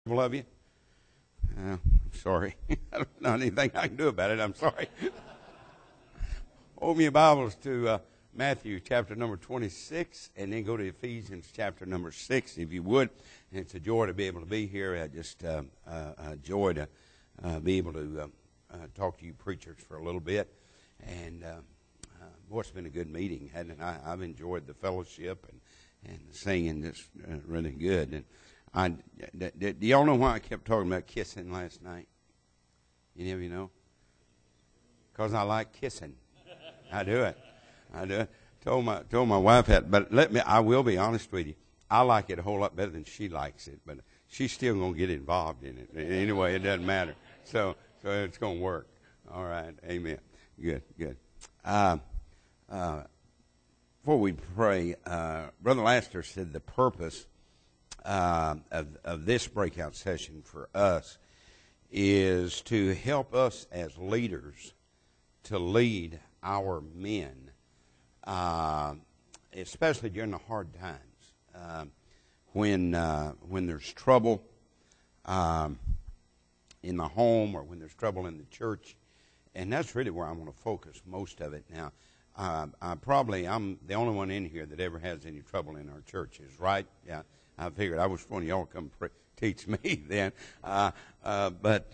Love you. I'm sorry. I don't know anything I can do about it. I'm sorry. Open your Bibles to Matthew chapter number 26, and then go to Ephesians chapter number 6, if you would. And it's a joy to be able to be here. A joy to be able to talk to you preachers for a little bit. And boy, it's been a good meeting, hasn't it? I've enjoyed the fellowship and the singing. It's really good. And do y'all know why I kept talking about kissing last night? Any of you know? Because I like kissing. I do it. Told my wife that, but I will be honest with you. I like it a whole lot better than she likes it, but she's still going to get involved in it. Anyway, it doesn't matter. So it's going to work. All right. Amen. Good. Before we pray, Brother Laster said the purpose of this breakout session for us is to help us as leaders to lead our men, especially during the hard times, when there's trouble in the home or when there's trouble in the church. And that's really where I want to focus most of it now. I'm the only one in here that ever has any trouble in our churches, right? Yeah. I figured I was one of y'all come teach me then. But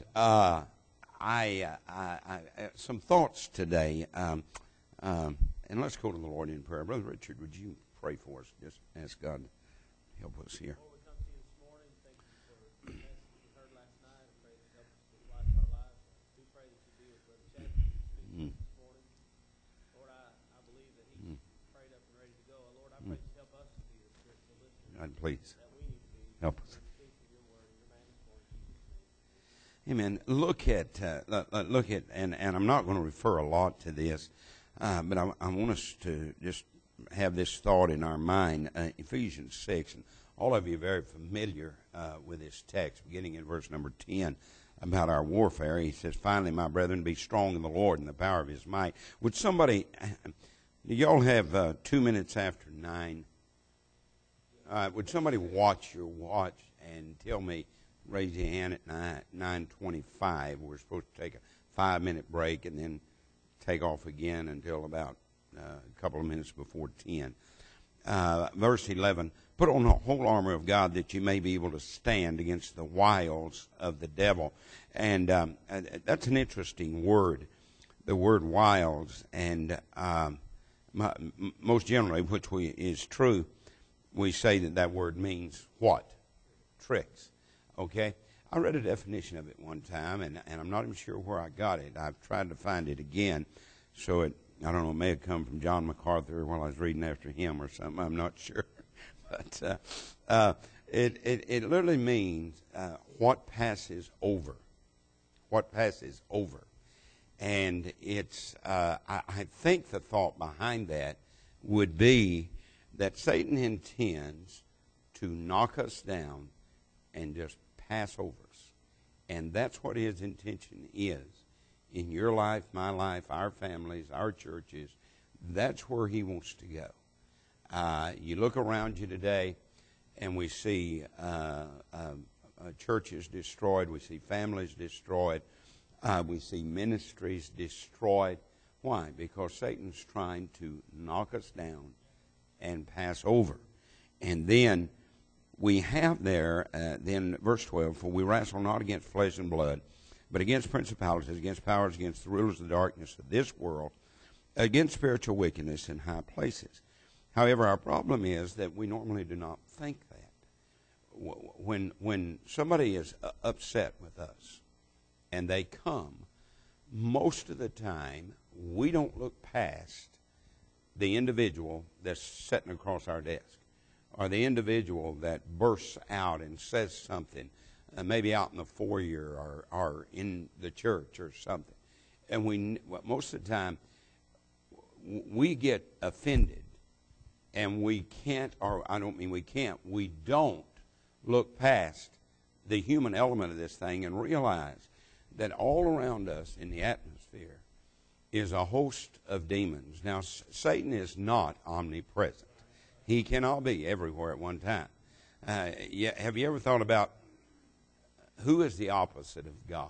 some thoughts today. And let's go to the Lord in prayer. Brother Richard, would you pray for us? Just ask God to help us here. Lord, we come to you this morning. Thank you for the message we heard last night. I pray that it helps us to apply to our lives. We pray that you be with Brother Chapman this morning. Lord, I believe that he's prayed up and ready to go. Lord, I pray that you help us to be the spiritual listeners. God, please. That we need to be. Help us. Speak of your word in your name this morning, Jesus' name. Amen. Look at, and I'm not going to refer a lot to this, but I want us to just have this thought in our mind. Ephesians 6, and all of you are very familiar with this text, beginning in verse number 10, about our warfare. He says, "Finally, my brethren, be strong in the Lord and the power of his might." Would somebody, do y'all have 2 minutes after 9? Would somebody watch your watch and tell me, raise your hand at 9:25. We're supposed to take a 5-minute break and then take off again until about a couple of minutes before 10. Verse 11, "Put on the whole armor of God that you may be able to stand against the wiles of the devil." And that's an interesting word, the word wiles. And most generally, which is true, we say that word means what? Tricks. Okay? I read a definition of it one time, and I'm not even sure where I got it. I've tried to find it again. So I don't know, it may have come from John MacArthur while I was reading after him or something. I'm not sure. But it literally means what passes over. What passes over. And it's, I think the thought behind that would be that Satan intends to knock us down and just pass over us. And that's what his intention is in your life, my life, our families, our churches. That's where he wants to go. You look around you today and we see churches destroyed. We see families destroyed. We see ministries destroyed. Why? Because Satan's trying to knock us down and pass over. And then we have there, then verse 12, "For we wrestle not against flesh and blood, but against principalities, against powers, against the rulers of the darkness of this world, against spiritual wickedness in high places." However, our problem is that we normally do not think that. When somebody is upset with us and they come, most of the time we don't look past the individual that's sitting across our desk, or the individual that bursts out and says something, maybe out in the foyer or in the church or something. And most of the time, we get offended, and we can't, or I don't mean we can't, we don't look past the human element of this thing and realize that all around us in the atmosphere is a host of demons. Now, Satan is not omnipresent. He cannot be everywhere at one time. Have you ever thought about who is the opposite of God?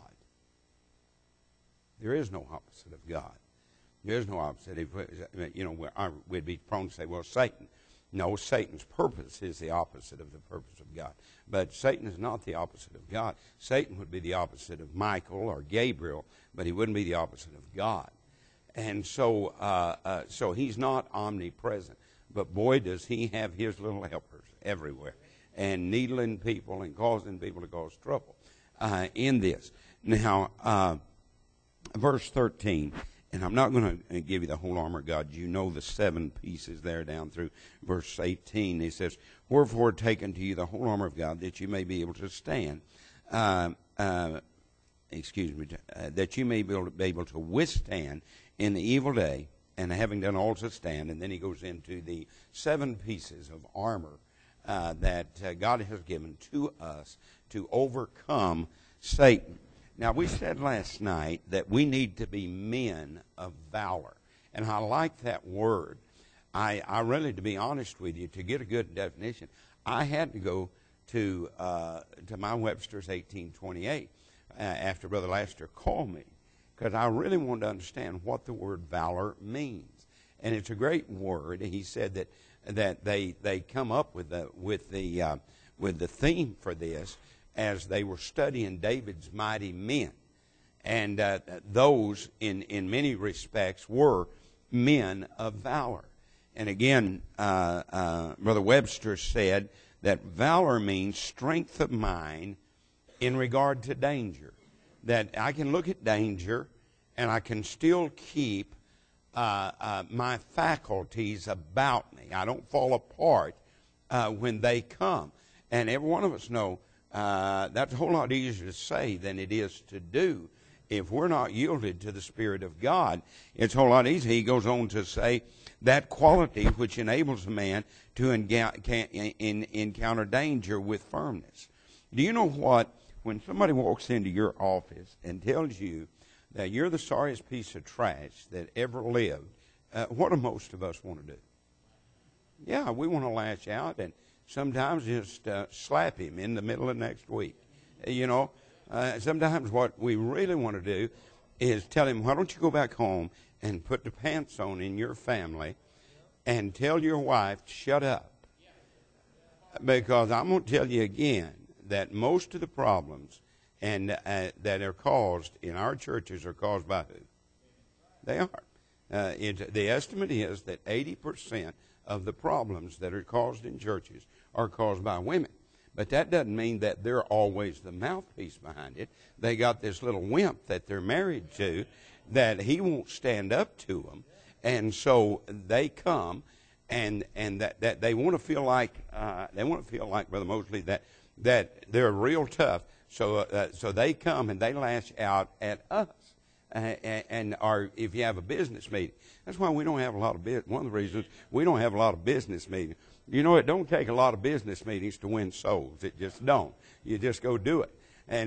There is no opposite of God. There is no opposite. If, we'd be prone to say, well, Satan. No, Satan's purpose is the opposite of the purpose of God. But Satan is not the opposite of God. Satan would be the opposite of Michael or Gabriel, but he wouldn't be the opposite of God. And so he's not omnipresent. But boy, does he have his little helpers everywhere and needling people and causing people to cause trouble in this. Now, verse 13. And I'm not going to give you the whole armor of God. You know the 7 pieces there down through verse 18. He says, wherefore take unto you the whole armor of God, that you may be able to stand. That you may be able to withstand in the evil day, and having done all to stand. And then he goes into the 7 pieces of armor that God has given to us to overcome Satan. Now, we said last night that we need to be men of valor. And I like that word. I really, to be honest with you, to get a good definition, I had to go to my Webster's 1828 after Brother Laster called me, because I really wanted to understand what the word valor means. And it's a great word. He said that they come up with the theme for this as they were studying David's mighty men. And those, in many respects, were men of valor. And again, Brother Webster said that valor means strength of mind in regard to danger. That I can look at danger and I can still keep my faculties about me. I don't fall apart when they come. And every one of us know that's a whole lot easier to say than it is to do. If we're not yielded to the Spirit of God, it's a whole lot easier. He goes on to say that quality which enables a man to encounter danger with firmness. Do you know what? When somebody walks into your office and tells you that you're the sorriest piece of trash that ever lived, what do most of us want to do? Yeah, we want to lash out and sometimes just slap him in the middle of next week. Sometimes what we really want to do is tell him, why don't you go back home and put the pants on in your family and tell your wife to shut up. Because I'm going to tell you again that most of the problems and that are caused in our churches are caused by who? They are. The estimate is that 80% of the problems that are caused in churches are caused by women. But that doesn't mean that they're always the mouthpiece behind it. They got this little wimp that they're married to that he won't stand up to them. And so they come and that they want to feel like Brother Mosley that they're real tough. So they come and they lash out at us. Or if you have a business meeting. That's why we don't have a lot of business. One of the reasons we don't have a lot of business meetings. You know, it don't take a lot of business meetings to win souls. It just don't. You just go do it.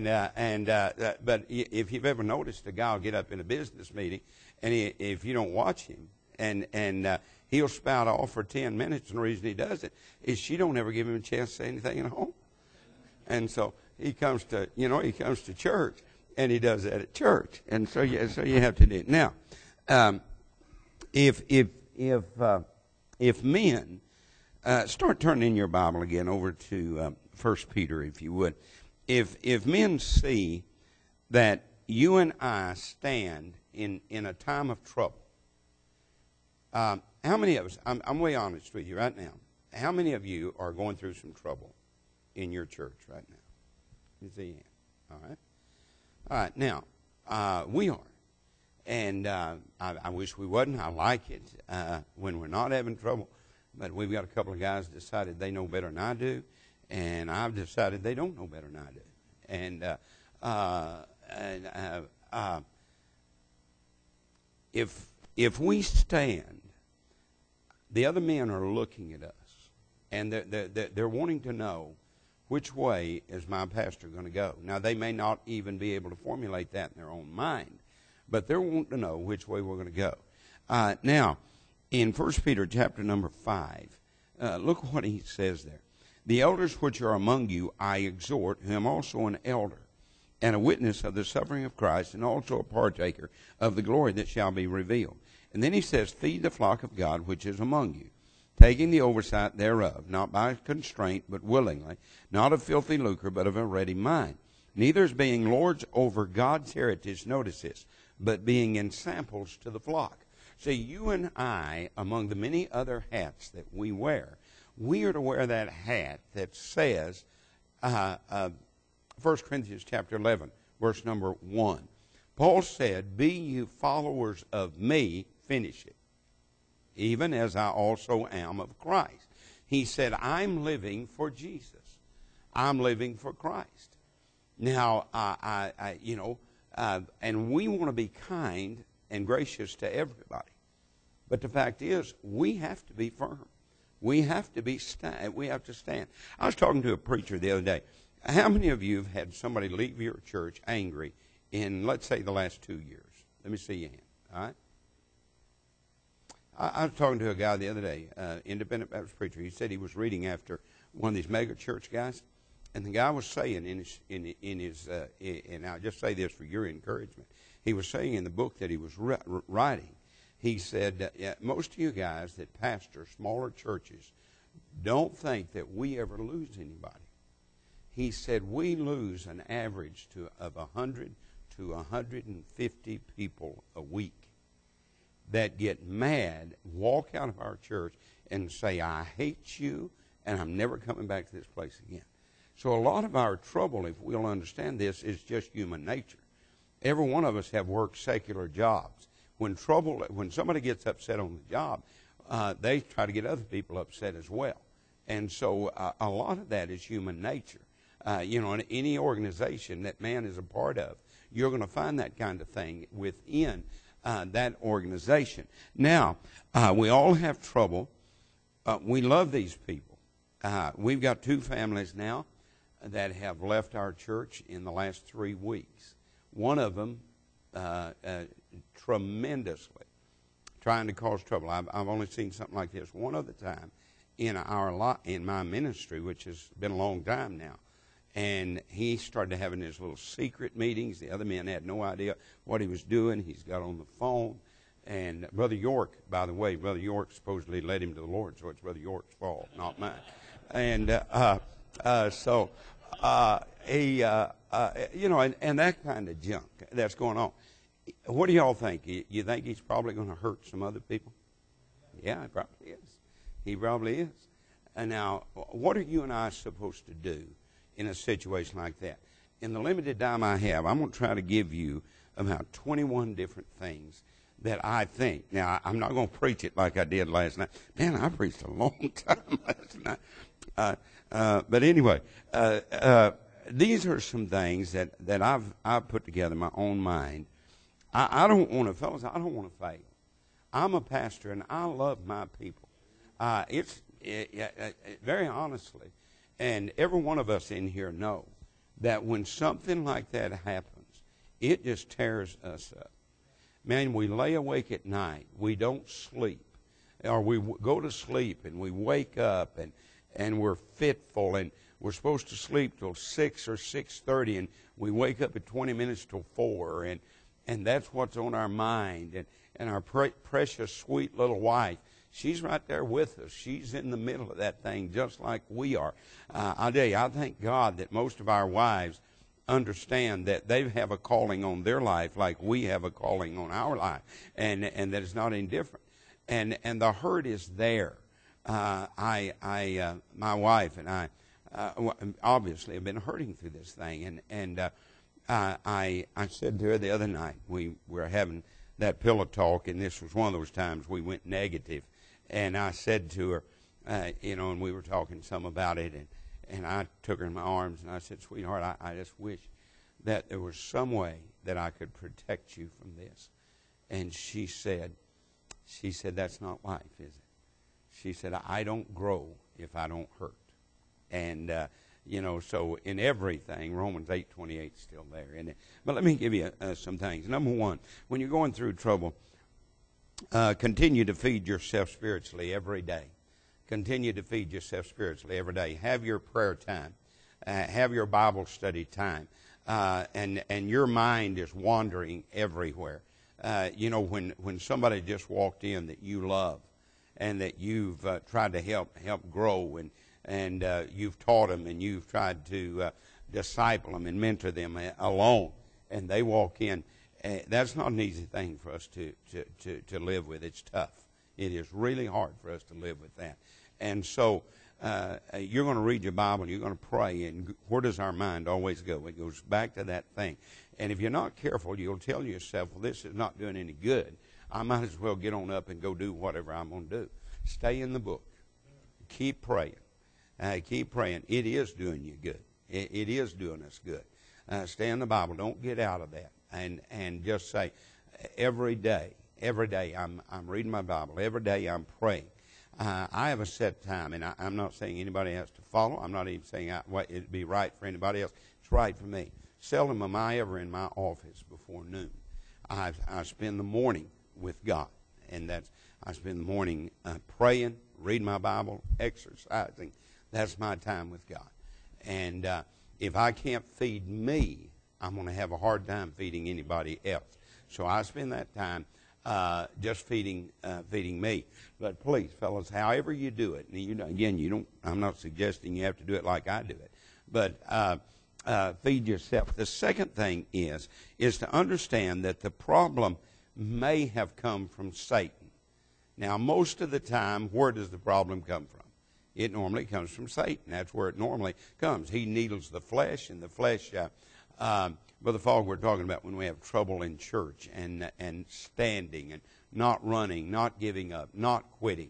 But if you've ever noticed a guy will get up in a business meeting, and if you don't watch him, and he'll spout off for 10 minutes, and the reason he does it is she don't ever give him a chance to say anything at home. And so he comes to church, and he does that at church. And so you have to do it. Now, if men start turning in your Bible again over to 1 Peter, if you would. If men see that you and I stand in a time of trouble, how many of us, I'm way honest with you right now, how many of you are going through some trouble in your church right now? You see, all right? All right, now, we are. And I wish we wasn't. I like it when we're not having trouble. But we've got a couple of guys decided they know better than I do, and I've decided they don't know better than I do. And if we stand, the other men are looking at us, and they're wanting to know which way is my pastor going to go. Now, they may not even be able to formulate that in their own mind, but they're wanting to know which way we're going to go. Now, in 1 Peter chapter number 5, look what he says there. The elders which are among you I exhort, who am also an elder, and a witness of the suffering of Christ, and also a partaker of the glory that shall be revealed. And then he says, feed the flock of God which is among you, taking the oversight thereof, not by constraint, but willingly, not of filthy lucre, but of a ready mind. Neither as being lords over God's heritage, notice this, but being ensamples to the flock. See, you and I, among the many other hats that we wear, we are to wear that hat that says, 1 Corinthians chapter 11, verse number 1. Paul said, be you followers of me, finish it, even as I also am of Christ. He said, I'm living for Jesus. I'm living for Christ. Now, and we want to be kind and gracious to everybody. But the fact is, we have to be firm. We have to stand. I was talking to a preacher the other day. How many of you have had somebody leave your church angry in, let's say, the last 2 years? Let me see your hand. All right? I was talking to a guy the other day, independent Baptist preacher. He said he was reading after one of these mega church guys, and the guy was saying and I'll just say this for your encouragement. He was saying in the book that he was writing, he said, most of you guys that pastor smaller churches don't think that we ever lose anybody. He said we lose an average of 100 to 150 people a week that get mad, walk out of our church, and say, I hate you, and I'm never coming back to this place again. So a lot of our trouble, if we'll understand this, is just human nature. Every one of us have worked secular jobs. When somebody gets upset on the job, they try to get other people upset as well. And so a lot of that is human nature. In any organization that man is a part of, you're going to find that kind of thing within that organization. Now, we all have trouble. We love these people. We've got 2 families now that have left our church in the last 3 weeks. One of them tremendously trying to cause trouble. I've only seen something like this one other time in my ministry, which has been a long time now. And he started having his little secret meetings. The other men had no idea what he was doing. He's got on the phone. And Brother York, by the way, Brother York supposedly led him to the Lord, so it's Brother York's fault, not mine. And and that kind of junk that's going on. What do y'all think? You think he's probably going to hurt some other people? Yeah, he probably is. He probably is. And now, what are you and I supposed to do in a situation like that? In the limited time I have, I'm going to try to give you about 21 different things that I think. Now, I'm not going to preach it like I did last night. Man, I preached a long time last night. But anyway, these are some things that I've put together in my own mind. I don't want to, fellas, I don't want to fail. I'm a pastor, and I love my people. Very honestly, and every one of us in here know that when something like that happens, it just tears us up. Man, we lay awake at night. We don't sleep. Or we go to sleep, and we wake up, and we're fitful, and we're supposed to sleep till 6 or 6:30, and we wake up at 20 minutes till 4, and that's what's on our mind. And our precious, sweet little wife, she's right there with us. She's in the middle of that thing just like we are. I tell you, I thank God that most of our wives understand that they have a calling on their life like we have a calling on our life, and that it's not any different. And the hurt is there. My wife and I obviously have been hurting through this thing, and I said to her the other night, we were having that pillow talk, and this was one of those times we went negative, and I said to her, and we were talking some about it, and I took her in my arms, and I said, sweetheart, I just wish that there was some way that I could protect you from this. And she said, that's not life, is it? She said, I don't grow if I don't hurt. And, so in everything, Romans 8:28 is still there, isn't it? But let me give you some things. Number one, when you're going through trouble, continue to feed yourself spiritually every day. Continue to feed yourself spiritually every day. Have your prayer time. Have your Bible study time. and your mind is wandering everywhere. When somebody just walked in that you love, and that you've tried to help grow, and you've taught them, and you've tried to disciple them and mentor them alone, and they walk in, that's not an easy thing for us to live with. It's tough. It is really hard for us to live with that. And so you're going to read your Bible, and you're going to pray, and where does our mind always go? It goes back to that thing. And if you're not careful, you'll tell yourself, well, this is not doing any good. I might as well get on up and go do whatever I'm going to do. Stay in the book. Keep praying. Keep praying. It is doing you good. It is doing us good. Stay in the Bible. Don't get out of that. And just say, every day I'm reading my Bible. Every day I'm praying. I have a set time, and I'm not saying anybody has to follow. I'm not even saying it'd be right for anybody else. It's right for me. Seldom am I ever in my office before noon. I spend the morning with God, and I spend the morning praying, reading my Bible, exercising. That's my time with God. And if I can't feed me, I'm going to have a hard time feeding anybody else. So I spend that time just feeding me. But please, fellas, however you do it, and I'm not suggesting you have to do it like I do it, but feed yourself. The second thing is to understand that the problem may have come from Satan. Now, most of the time, where does the problem come from? It normally comes from Satan. That's where it normally comes. He needles the flesh, and the flesh, Brother Fogg, we're talking about when we have trouble in church and standing and not running, not giving up, not quitting,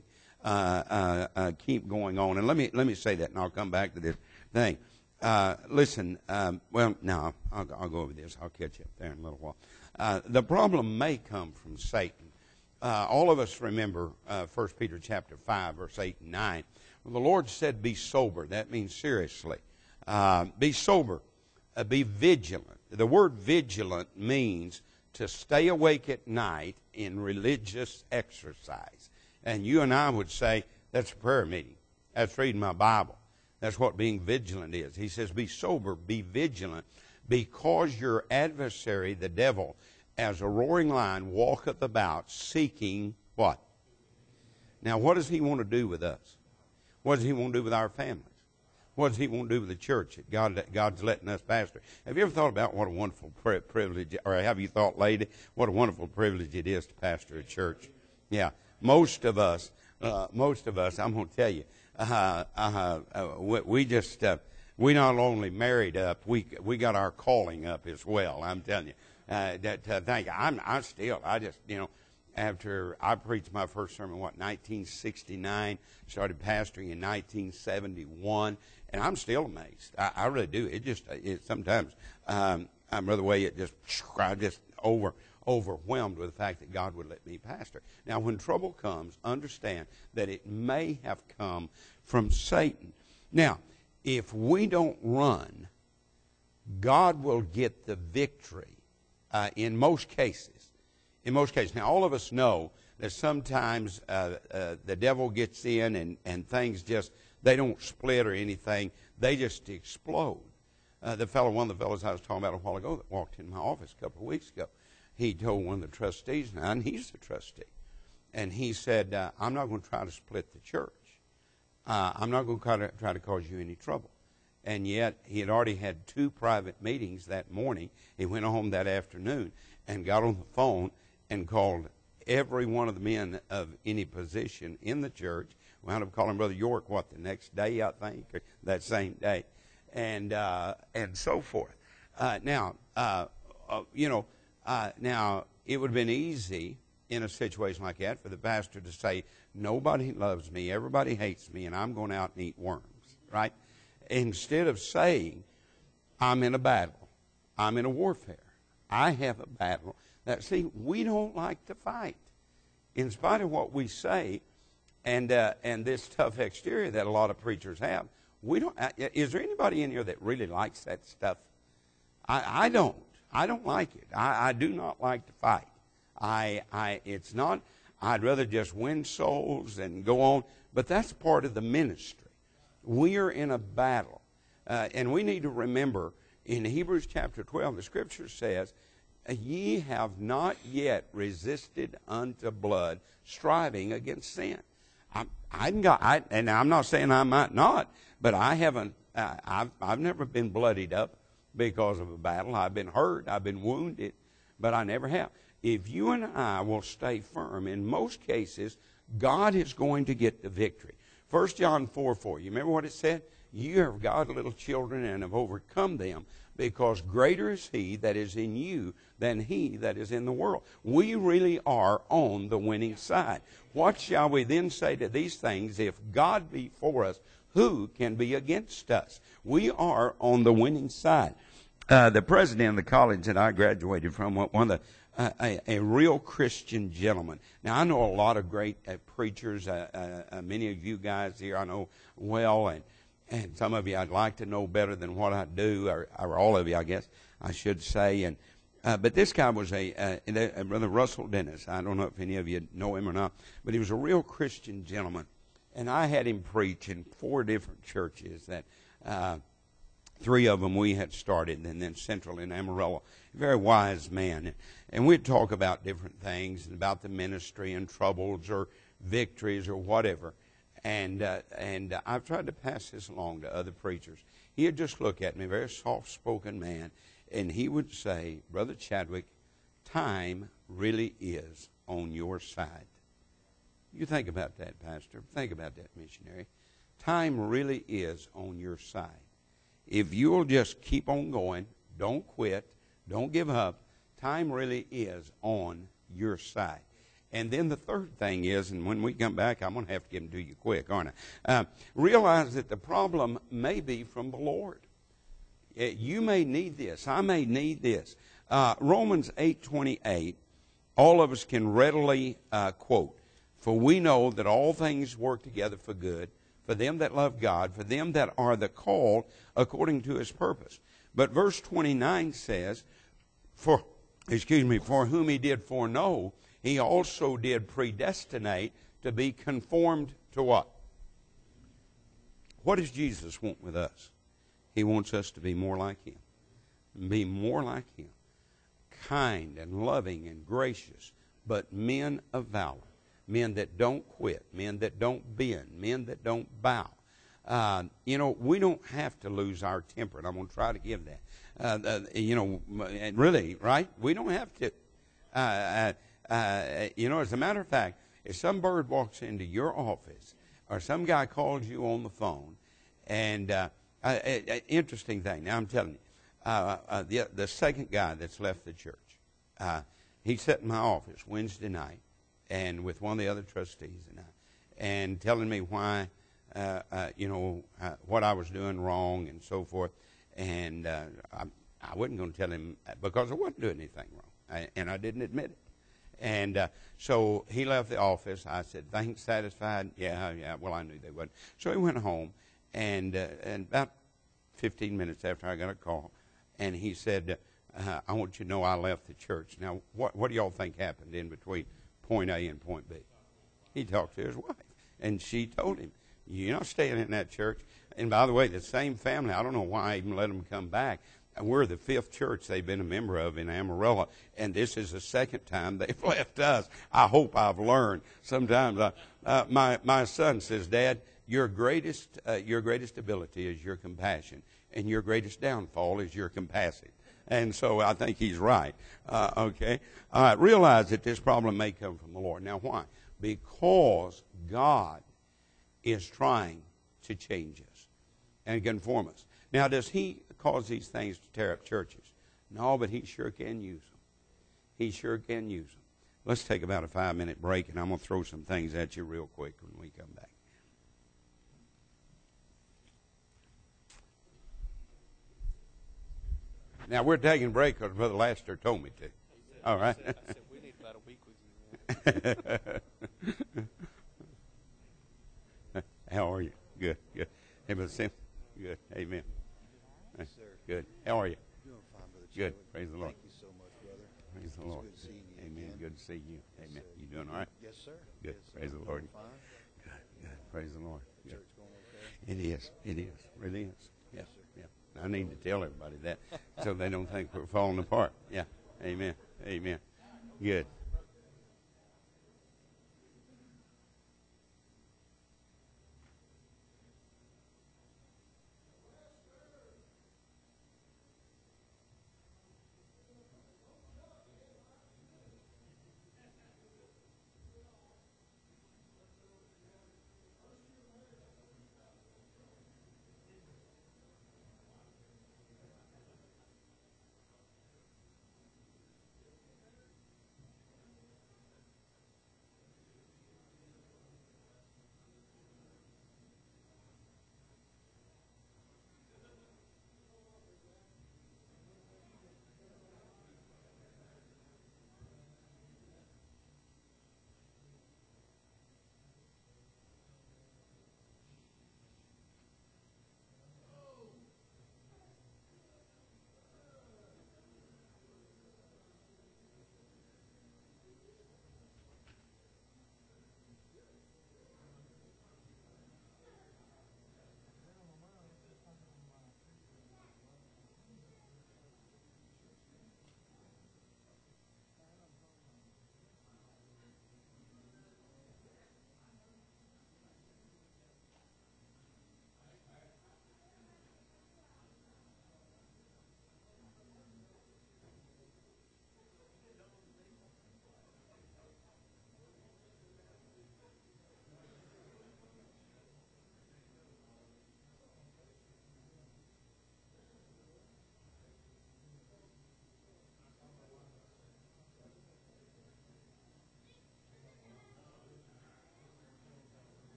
keep going on. And let me say that, and I'll come back to this thing. Listen, no, I'll go over this. I'll catch you up there in a little while. The problem may come from Satan. All of us remember 1 Peter chapter 5, verse 8 and 9. Well, the Lord said, be sober. That means seriously. Be sober. Be vigilant. The word vigilant means to stay awake at night in religious exercise. And you and I would say, that's a prayer meeting. That's reading my Bible. That's what being vigilant is. He says, be sober, be vigilant, because your adversary, the devil, as a roaring lion, walketh about seeking what? Now, what does he want to do with us? What does he want to do with our families? What does he want to do with the church that God's letting us pastor? Have you ever thought about what a wonderful privilege, or have you thought, lady, what a wonderful privilege it is to pastor a church? Yeah, most of us, I'm going to tell you, we not only married up, we got our calling up as well. I'm telling you, thank you. After I preached my first sermon, 1969, started pastoring in 1971, and I'm still amazed. I really do. Sometimes, Brother Way, I'm just overwhelmed with the fact that God would let me pastor. Now, when trouble comes, understand that it may have come from Satan. Now, if we don't run, God will get the victory in most cases. In most cases. Now, all of us know that sometimes the devil gets in and things they don't split or anything. They just explode. One of the fellows I was talking about a while ago that walked in my office a couple of weeks ago, he told one of the trustees, and he's the trustee, and he said, I'm not going to try to split the church. I'm not going to try to cause you any trouble. And yet, he had already had 2 private meetings that morning. He went home that afternoon and got on the phone and called every one of the men of any position in the church. Wound up calling Brother York, the next day, I think, or that same day, and so forth. Now, it would have been easy in a situation like that for the pastor to say, nobody loves me, everybody hates me, and I'm going out and eat worms, right? Instead of saying, I'm in a battle, I'm in a warfare, I have a battle. We don't like to fight. In spite of what we say and this tough exterior that a lot of preachers have, we don't. Is there anybody in here that really likes that stuff? I don't. I don't like it. I do not like to fight. It's not. I'd rather just win souls and go on. But that's part of the ministry. We are in a battle. And we need to remember, In Hebrews chapter 12, the Scripture says, ye have not yet resisted unto blood, striving against sin. And I'm not saying I might not, but I haven't. I've never been bloodied up because of a battle. I've been hurt. I've been wounded, but I never have. If you and I will stay firm, in most cases, God is going to get the victory. 1 John 4:4. You remember what it said? You are God's little children and have overcome them, because greater is He that is in you than he that is in the world. We really are on the winning side. What shall we then say to these things? If God be for us, who can be against us? We are on the winning side. The president of the college that I graduated from, one of a real Christian gentleman. Now, I know a lot of great preachers. Many of you guys here I know well, and some of you I'd like to know better than what I do, or all of you, I guess I should say. But this guy was Brother Russell Dennis. I don't know if any of you know him or not, but he was a real Christian gentleman. And I had him preach in 4 different churches that 3 of them we had started, and then Central in Amarillo. Very wise man. And we'd talk about different things, and about the ministry and troubles or victories or whatever. And I've tried to pass this along to other preachers. He'd just look at me, very soft-spoken man, and he would say, Brother Chadwick, time really is on your side. You think about that, Pastor. Think about that, missionary. Time really is on your side. If you'll just keep on going, don't quit, don't give up, time really is on your side. And then the third thing is, and when we come back, I'm going to have to give them to you quick, aren't I? Realize that the problem may be from the Lord. You may need this. I may need this. Romans 8:28, all of us can readily quote, for we know that all things work together for good, for them that love God, for them that are the called according to His purpose. But verse 29 says, for whom He did foreknow, He also did predestinate to be conformed to what? What does Jesus want with us? He wants us to be more like Him. Be more like Him. Kind and loving and gracious, but men of valor. Men that don't quit. Men that don't bend. Men that don't bow. We don't have to lose our temper, and I'm going to try to give that. Really, right? We don't have to. As a matter of fact, if some bird walks into your office or some guy calls you on the phone, and interesting thing, now I'm telling you, the second guy that's left the church, he sat in my office Wednesday night and with one of the other trustees and telling me why, what I was doing wrong and so forth. And I wasn't going to tell him because I wasn't doing anything wrong, and I didn't admit it. And so he left the office. I said, "Thanks, satisfied?" Yeah. Well, I knew they wouldn't. So he went home, and about 15 minutes after I got a call, and he said, "I want you to know I left the church." Now, what do y'all think happened in between point A and point B? He talked to his wife, and she told him, "You're not staying in that church." And by the way, the same family, I don't know why I even let them come back. We're the 5th church they've been a member of in Amarillo, and this is the 2nd time they've left us. I hope I've learned. Sometimes my son says, "Dad, your greatest ability is your compassion, and your greatest downfall is your capacity." And so I think he's right. Okay? All right, realize that this problem may come from the Lord. Now, why? Because God is trying to change us and conform us. Now, does He cause these things to tear up churches? No, but He sure can use them. He sure can use them. Let's take about a 5-minute break, and I'm going to throw some things at you real quick when we come back. Now, we're taking a break because Brother Laster told me to. All right. I said we need about a week with you. How are you? Good. Hey, Brother Sim. Good. Amen. Yes, sir. Good. How are you? Doing fine, Brother Good. Chadwick. Praise the Lord. Thank you so much, brother. Praise the It's Lord. good seeing you Amen. again. Good to see you. Yes, Amen. sir. You doing all right? Yes, sir. Good. Yes, sir. Praise the Doing Lord. fine. Good. Praise the Lord. Good. Church going okay? It is. It is. Really is. Yeah. Yes, sir. Yeah. I need to tell everybody that so they don't think we're falling apart. Yeah. Amen. Amen. Good.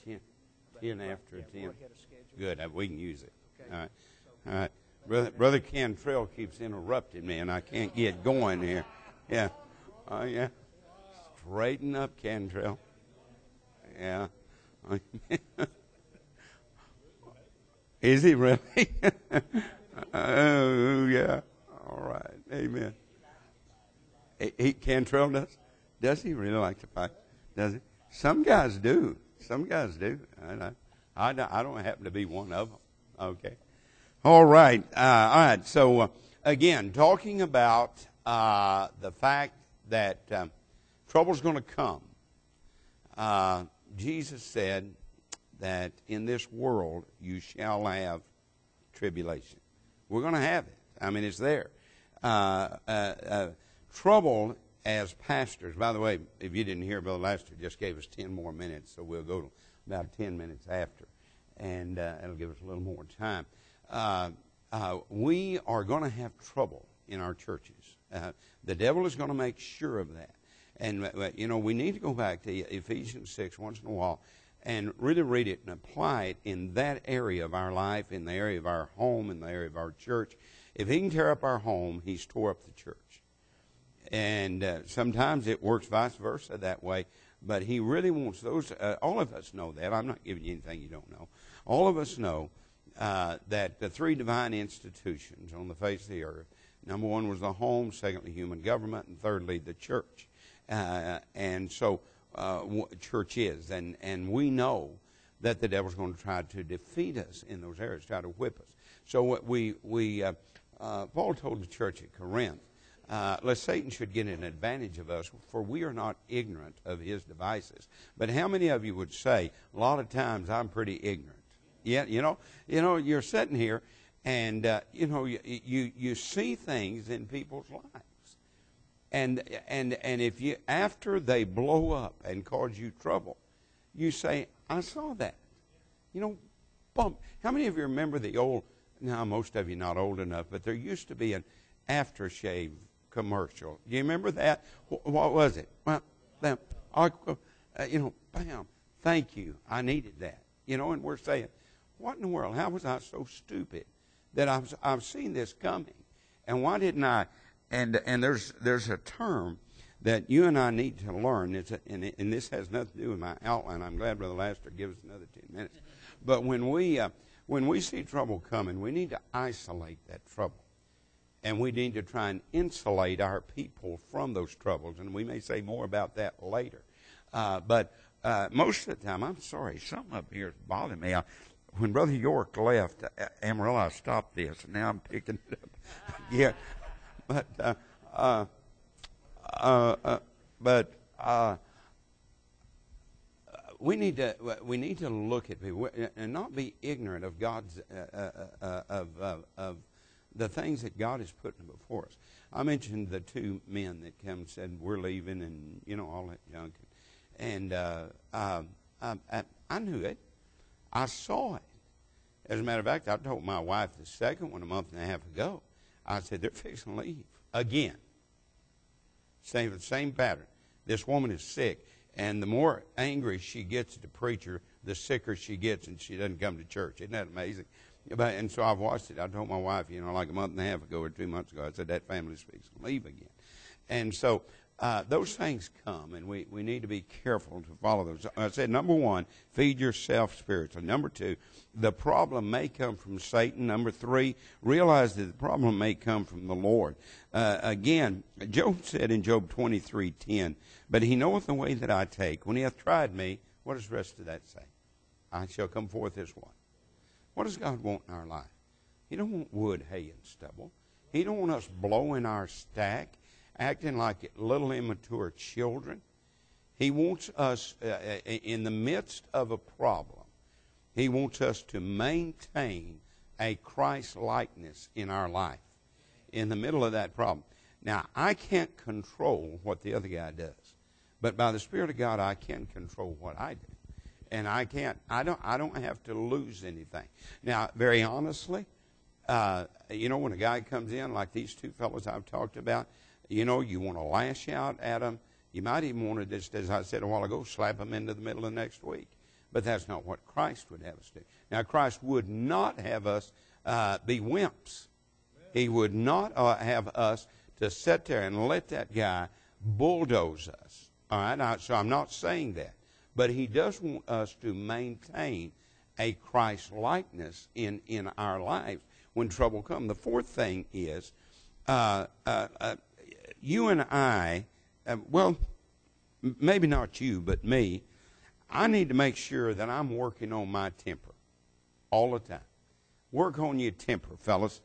10? 10 after 10? We're ahead of schedule. Good. We can use it. Okay. All right. All right. Brother Cantrell keeps interrupting me, and I can't get going here. Yeah. Oh, yeah. Straighten up, Cantrell. Yeah. Is he really? Oh, yeah. All right. Amen. Cantrell does? Does he really like to fight? Does he? Some guys do. Some guys do. I don't happen to be one of them. Okay. All right. All right. So, again, talking about the fact that trouble's going to come. Jesus said that in this world you shall have tribulation. We're going to have it. I mean, it's there. Trouble as pastors. By the way, if you didn't hear, Brother Laster just gave us 10 more minutes, so we'll go to about 10 minutes after, and it'll give us a little more time. We are going to have trouble in our churches. The devil is going to make sure of that. And, we need to go back to Ephesians 6 once in a while and really read it and apply it in that area of our life, in the area of our home, in the area of our church. If he can tear up our home, he's tore up the church. And sometimes it works vice versa that way. But he really wants those. All of us know that. I'm not giving you anything you don't know. All of us know that the three divine institutions on the face of the earth, number one was the home, secondly human government, and thirdly the church. And so church is. And we know that the devil's going to try to defeat us in those areas, try to whip us. So what Paul told the church at Corinth, lest Satan should get an advantage of us, for we are not ignorant of his devices. But how many of you would say, a lot of times I'm pretty ignorant? Yeah, you're sitting here, and you see things in people's lives, and if you, after they blow up and cause you trouble, you say, I saw that. Bump. How many of you remember the old? Now, most of you not old enough, but there used to be an aftershave commercial. Do you remember that? What was it? Well, bam. Thank you. I needed that. And we're saying, what in the world? How was I so stupid that I've seen this coming? And why didn't I? And there's a term that you and I need to learn. And this has nothing to do with my outline. I'm glad Brother Laster gives us another 10 minutes. But when we see trouble coming, we need to isolate that trouble. And we need to try and insulate our people from those troubles. And we may say more about that later. But most of the time, I'm sorry, something up here is bothering me. When Brother York left, Amarillo, I stopped this, and now I'm picking it up. Yeah. But we need to look at people and not be ignorant of God's of the things that God has put before us. I mentioned the two men that came and said we're leaving, and all that junk. And I knew it. I saw it. As a matter of fact, I told my wife the second one a month and a half ago. I said, they're fixing to leave again. Same pattern. This woman is sick, and the more angry she gets at the preacher, the sicker she gets, and she doesn't come to church. Isn't that amazing? And so I've watched it. I told my wife, like a month and a half ago or 2 months ago, I said, that family's fixing to leave again. And so those things come, and we need to be careful to follow those. I said, number one, feed yourself spiritually. Number two, the problem may come from Satan. Number three, realize that the problem may come from the Lord. Again, Job said in Job 23:10, but he knoweth the way that I take. When he hath tried me, what does the rest of that say? I shall come forth as one. What does God want in our life? He don't want wood, hay, and stubble. He don't want us blowing our stack, acting like little immature children. He wants us, in the midst of a problem, he wants us to maintain a Christ-likeness in our life in the middle of that problem. Now, I can't control what the other guy does, but by the Spirit of God, I can control what I do. And I don't have to lose anything. Now, very honestly, when a guy comes in like these two fellows I've talked about, you want to lash out at them. You might even want to, just as I said a while ago, slap them into the middle of next week. But that's not what Christ would have us do. Now, Christ would not have us be wimps. He would not have us to sit there and let that guy bulldoze us. All right? Now, so I'm not saying that. But he does want us to maintain a Christ-likeness in our lives when trouble comes. The fourth thing is you and I, well, maybe not you, but me, I need to make sure that I'm working on my temper all the time. Work on your temper, fellas.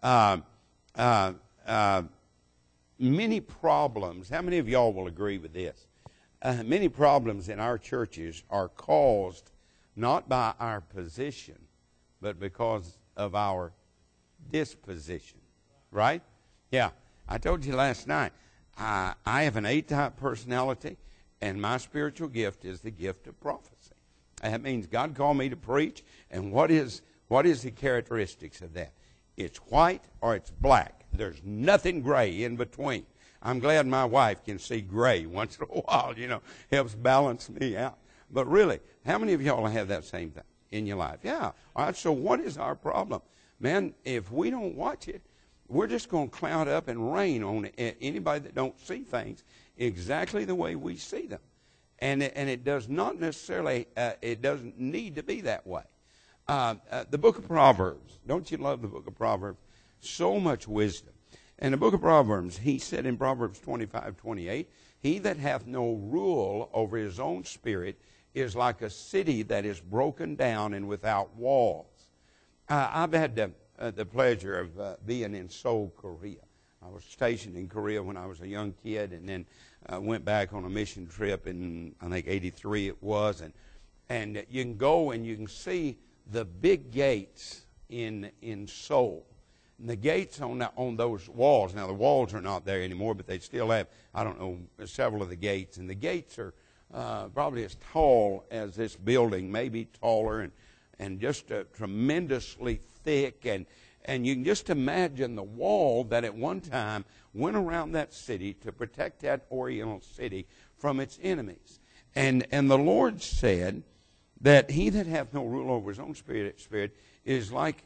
Many problems, how many of y'all will agree with this? Many problems in our churches are caused not by our position, but because of our disposition. Right? Yeah. I told you last night, I have an A-type personality, and my spiritual gift is the gift of prophecy. That means God called me to preach, and what is the characteristics of that? It's white or it's black. There's nothing gray in between. I'm glad my wife can see gray once in a while, helps balance me out. But really, how many of y'all have that same thing in your life? Yeah. All right, so what is our problem? Man, if we don't watch it, we're just going to cloud up and rain on anybody that don't see things exactly the way we see them. And it does not necessarily, it doesn't need to be that way. The book of Proverbs, don't you love the book of Proverbs? So much wisdom. In the book of Proverbs, he said in Proverbs 25:28, he that hath no rule over his own spirit is like a city that is broken down and without walls. I've had the pleasure of being in Seoul, Korea. I was stationed in Korea when I was a young kid, and then went back on a mission trip in, I think, 83 it was. And you can go and you can see the big gates in Seoul. And the gates on those walls, now the walls are not there anymore, but they still have, I don't know, several of the gates. And the gates are probably as tall as this building, maybe taller, and just tremendously thick. And you can just imagine the wall that at one time went around that city to protect that Oriental city from its enemies. And the Lord said that he that hath no rule over his own spirit is like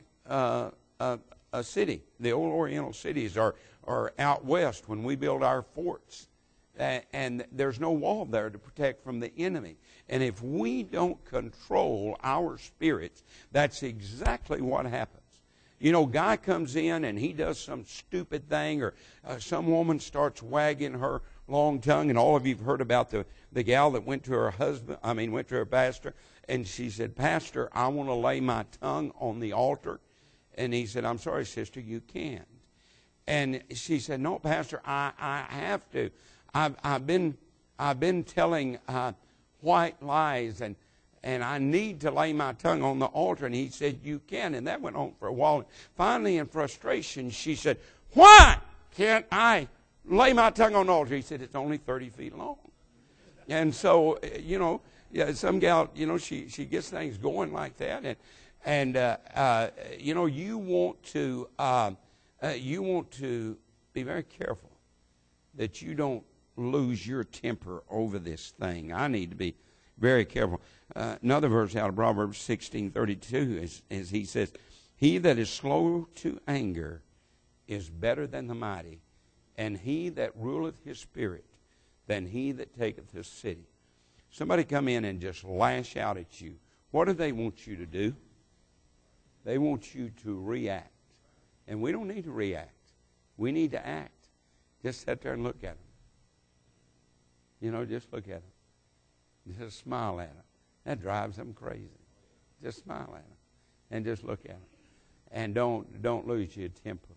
a city. The old Oriental cities are out west when we build our forts. And there's no wall there to protect from the enemy. And if we don't control our spirits, that's exactly what happens. Guy comes in and he does some stupid thing, or some woman starts wagging her long tongue, and all of you have heard about the gal that went to her pastor, and she said, "Pastor, I want to lay my tongue on the altar." And he said, "I'm sorry, sister, you can't." And she said, "No, Pastor, I have to. I've been telling white lies, and I need to lay my tongue on the altar." And he said, "You can." And that went on for a while. Finally, in frustration, she said, "Why can't I lay my tongue on the altar?" He said, "It's only 30 feet long." And so, some gal, she gets things going like that. And you want to be very careful that you don't lose your temper over this thing. I need to be very careful. Another verse out of Proverbs 16:32 is he says, "He that is slow to anger is better than the mighty, and he that ruleth his spirit than he that taketh a city." Somebody come in and just lash out at you. What do they want you to do? They want you to react. And we don't need to react. We need to act. Just sit there and look at them. Just look at them. Just smile at them. That drives them crazy. Just smile at them and just look at them. And don't lose your temper.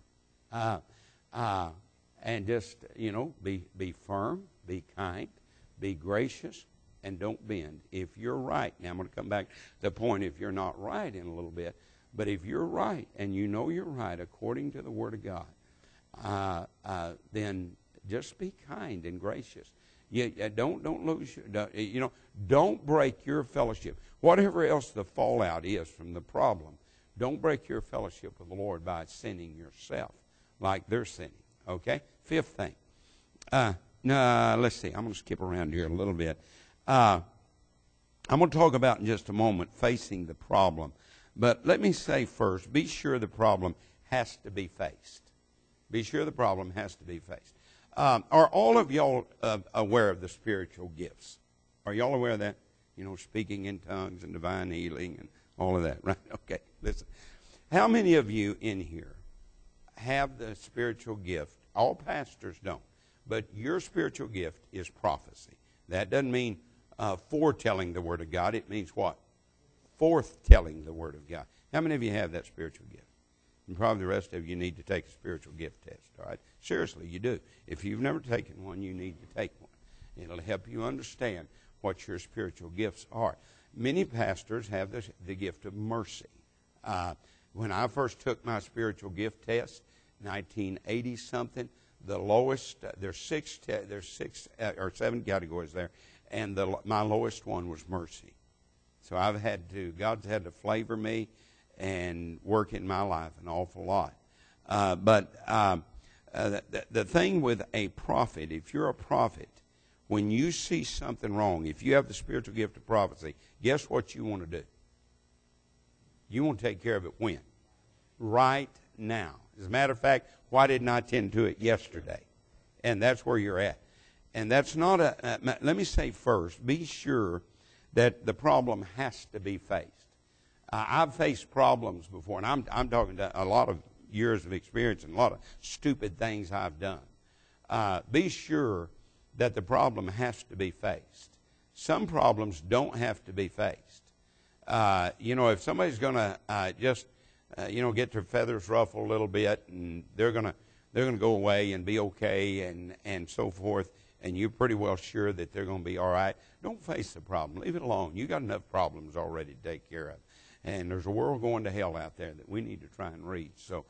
And just, be firm, be kind, be gracious, and don't bend. If you're right, now I'm going to come back to the point if you're not right in a little bit, but if you're right and you know you're right according to the Word of God, then just be kind and gracious. Don't lose. Don't break your fellowship. Whatever else the fallout is from the problem, don't break your fellowship with the Lord by sinning yourself like they're sinning. Okay. Fifth thing. Let's see. I'm going to skip around here a little bit. I'm going to talk about in just a moment facing the problem. But let me say first, be sure the problem has to be faced. Be sure the problem has to be faced. Are all of y'all aware of the spiritual gifts? Are y'all aware of that? You know, speaking in tongues and divine healing and all of that, right? Okay, listen. How many of you in here have the spiritual gift? All pastors don't. But your spiritual gift is prophecy. That doesn't mean foretelling the Word of God. It means what? Forthtelling the Word of God. How many of you have that spiritual gift? And probably the rest of you need to take a spiritual gift test, all right? Seriously, you do. If you've never taken one, you need to take one. It'll help you understand what your spiritual gifts are. Many pastors have the gift of mercy. When I first took my spiritual gift test, 1980-something, the lowest, there's six or seven categories there, and my lowest one was mercy. So God's had to flavor me and work in my life an awful lot. But the thing with a prophet, if you're a prophet, when you see something wrong, if you have the spiritual gift of prophecy, guess what you want to do? You want to take care of it when? Right now. As a matter of fact, why didn't I tend to it yesterday? And that's where you're at. And that's not let me say first, be sure that the problem has to be faced. I've faced problems before, and I'm talking to a lot of years of experience and a lot of stupid things I've done. Be sure that the problem has to be faced. Some problems don't have to be faced. If somebody's going to just get their feathers ruffled a little bit, and they're going to go away and be okay and so forth, and you're pretty well sure that they're going to be all right, don't face the problem. Leave it alone. You got enough problems already to take care of. And there's a world going to hell out there that we need to try and reach. So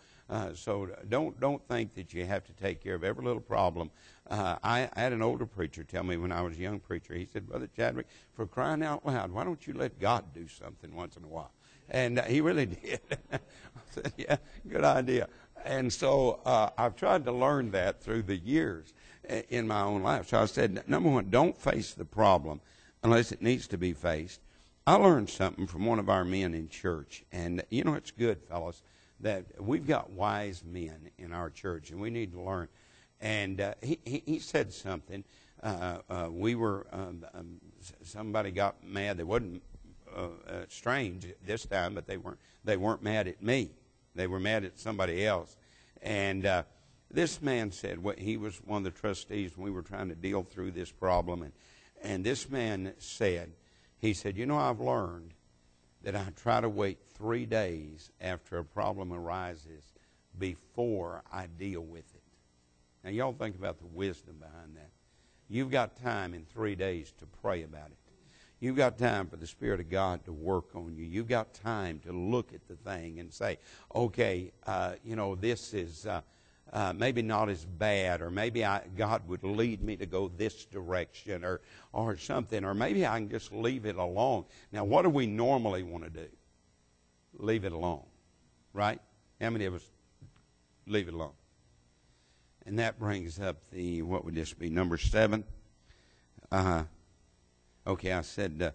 don't think that you have to take care of every little problem. I had an older preacher tell me when I was a young preacher, he said, Brother Chadwick, for crying out loud, why don't you let God do something once in a while? And he really did. I said, yeah, good idea. And so I've tried to learn that through the years in my own life. So I said, number one, don't face the problem unless it needs to be faced. I learned something from one of our men in church. And, it's good, fellas, that we've got wise men in our church, and we need to learn. And he said something. Somebody got mad. They wasn't strange this time, but they weren't mad at me. They were mad at somebody else. And this man said, he was one of the trustees, and we were trying to deal through this problem. And this man said, I've learned that I try to wait 3 days after a problem arises before I deal with it. Now, y'all think about the wisdom behind that. You've got time in 3 days to pray about it. You've got time for the Spirit of God to work on you. You've got time to look at the thing and say, okay, this is maybe not as bad, or maybe God would lead me to go this direction or something, or maybe I can just leave it alone. Now, what do we normally want to do? Leave it alone, right? How many of us leave it alone? And that brings up what would this be, number 7? Okay, I said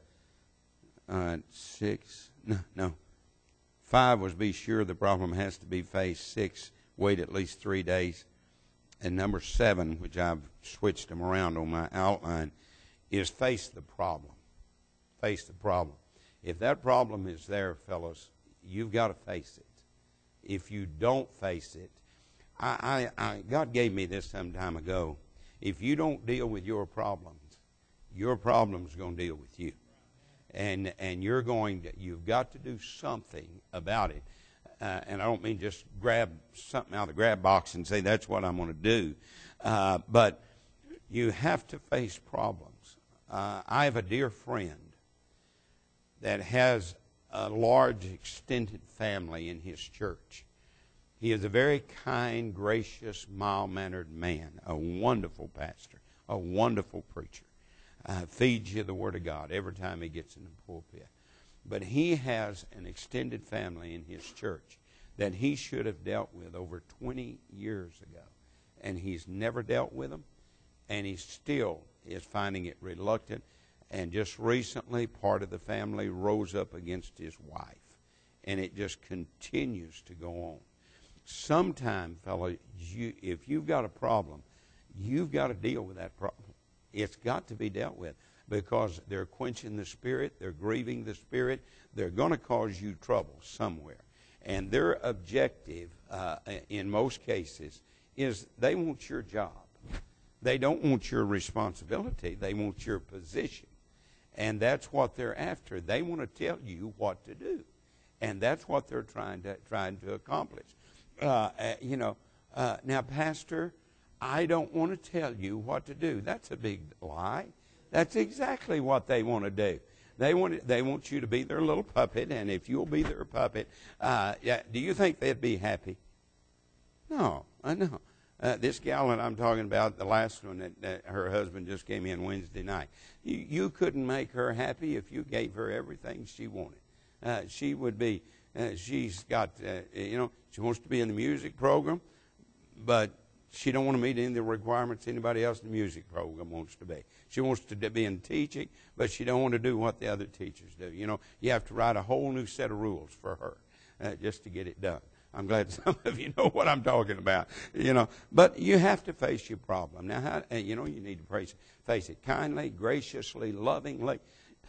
6. No. 5 was be sure the problem has to be faced. 6, wait at least 3 days. And number 7, which I've switched them around on my outline, is face the problem. Face the problem. If that problem is there, fellas, you've got to face it. If you don't face it, God gave me this some time ago. If you don't deal with your problem's going to deal with you. And you've got to do something about it. And I don't mean just grab something out of the grab box and say that's what I'm going to do. But you have to face problems. I have a dear friend that has a large extended family in his church. He is a very kind, gracious, mild-mannered man, a wonderful pastor, a wonderful preacher. Feeds you the Word of God every time he gets in the pulpit. But he has an extended family in his church that he should have dealt with over 20 years ago. And he's never dealt with them, and he still is finding it reluctant. And just recently, part of the family rose up against his wife. And it just continues to go on. Sometime, fellow, if you've got a problem, you've got to deal with that problem. It's got to be dealt with because they're quenching the Spirit, they're grieving the Spirit, they're going to cause you trouble somewhere. And their objective, in most cases, is they want your job. They don't want your responsibility. They want your position. And that's what they're after. They want to tell you what to do. And that's what they're trying to accomplish. Now, Pastor, I don't want to tell you what to do. That's a big lie. That's exactly what they want to do. They want you to be their little puppet, and if you'll be their puppet, do you think they'd be happy? No, I know. This gal that I'm talking about, the last one that her husband just came in Wednesday night, you couldn't make her happy if you gave her everything she wanted. She would be, she's got, she wants to be in the music program, but she don't want to meet any of the requirements anybody else in the music program wants to be. She wants to be in teaching, but she don't want to do what the other teachers do. You have to write a whole new set of rules for her just to get it done. I'm glad some of you know what I'm talking about. But you have to face your problem. Now, you need to face it kindly, graciously, lovingly.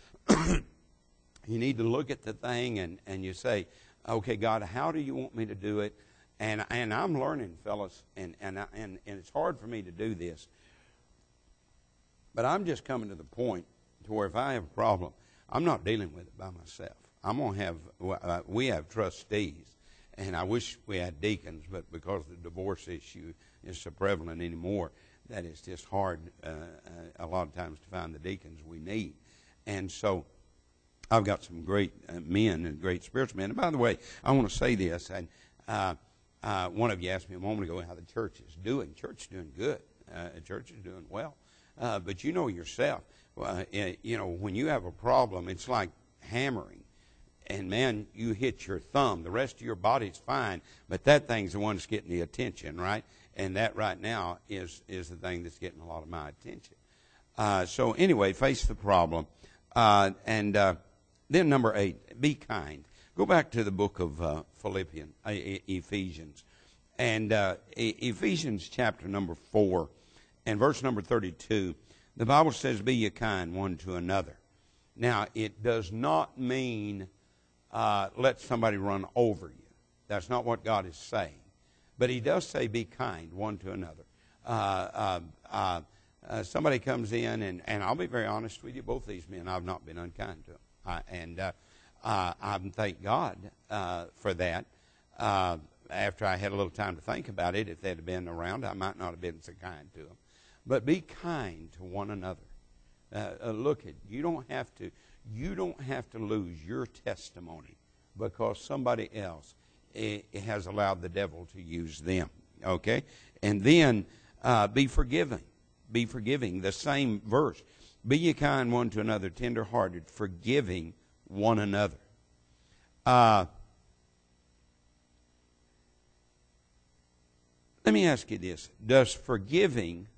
You need to look at the thing and you say, okay, God, how do you want me to do it? And I'm learning, fellas, and it's hard for me to do this. But I'm just coming to the point to where if I have a problem, I'm not dealing with it by myself. I'm going to have, we have trustees, and I wish we had deacons, but because the divorce issue is so prevalent anymore, that it's just hard a lot of times to find the deacons we need. And so I've got some great men and great spiritual men. And by the way, I want to say this, and one of you asked me a moment ago how the church is doing. Church is doing good. The church is doing well. But you know yourself, when you have a problem, it's like hammering. And, man, you hit your thumb. The rest of your body's fine, but that thing's the one that's getting the attention, right? And that right now is the thing that's getting a lot of my attention. So, anyway, face the problem. Then number 8, be kind. Go back to the book of Ephesians. And Ephesians chapter number 4 and verse number 32, the Bible says, be ye kind one to another. Now, it does not mean let somebody run over you. That's not what God is saying. But he does say be kind one to another. Somebody comes in, and I'll be very honest with you, both these men, I've not been unkind to them. I thank God for that. After I had a little time to think about it, if they'd have been around, I might not have been so kind to them. But be kind to one another. You don't have to lose your testimony because somebody else has allowed the devil to use them. Okay? And then be forgiving. Be forgiving. The same verse. Be ye kind one to another, tender-hearted, forgiving one another. Let me ask you this. Does forgiving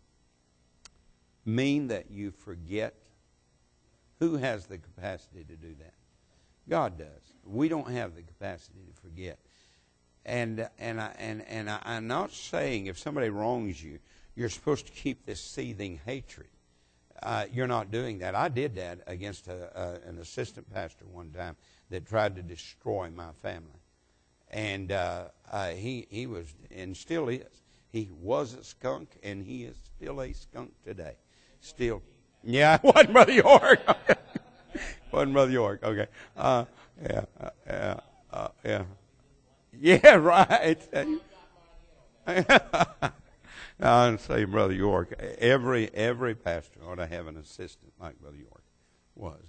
mean that you forget? Who has the capacity to do that? God does. We don't have the capacity to forget. And I'm not saying if somebody wrongs you, you're supposed to keep this seething hatred. You're not doing that. I did that against an assistant pastor one time that tried to destroy my family. And he was, and still is. He was a skunk, and he is still a skunk today. Still. Yeah, it wasn't Brother York. Wasn't Brother York. Okay. Yeah. Yeah, right. I'd say Brother York. Every pastor ought to have an assistant like Brother York was.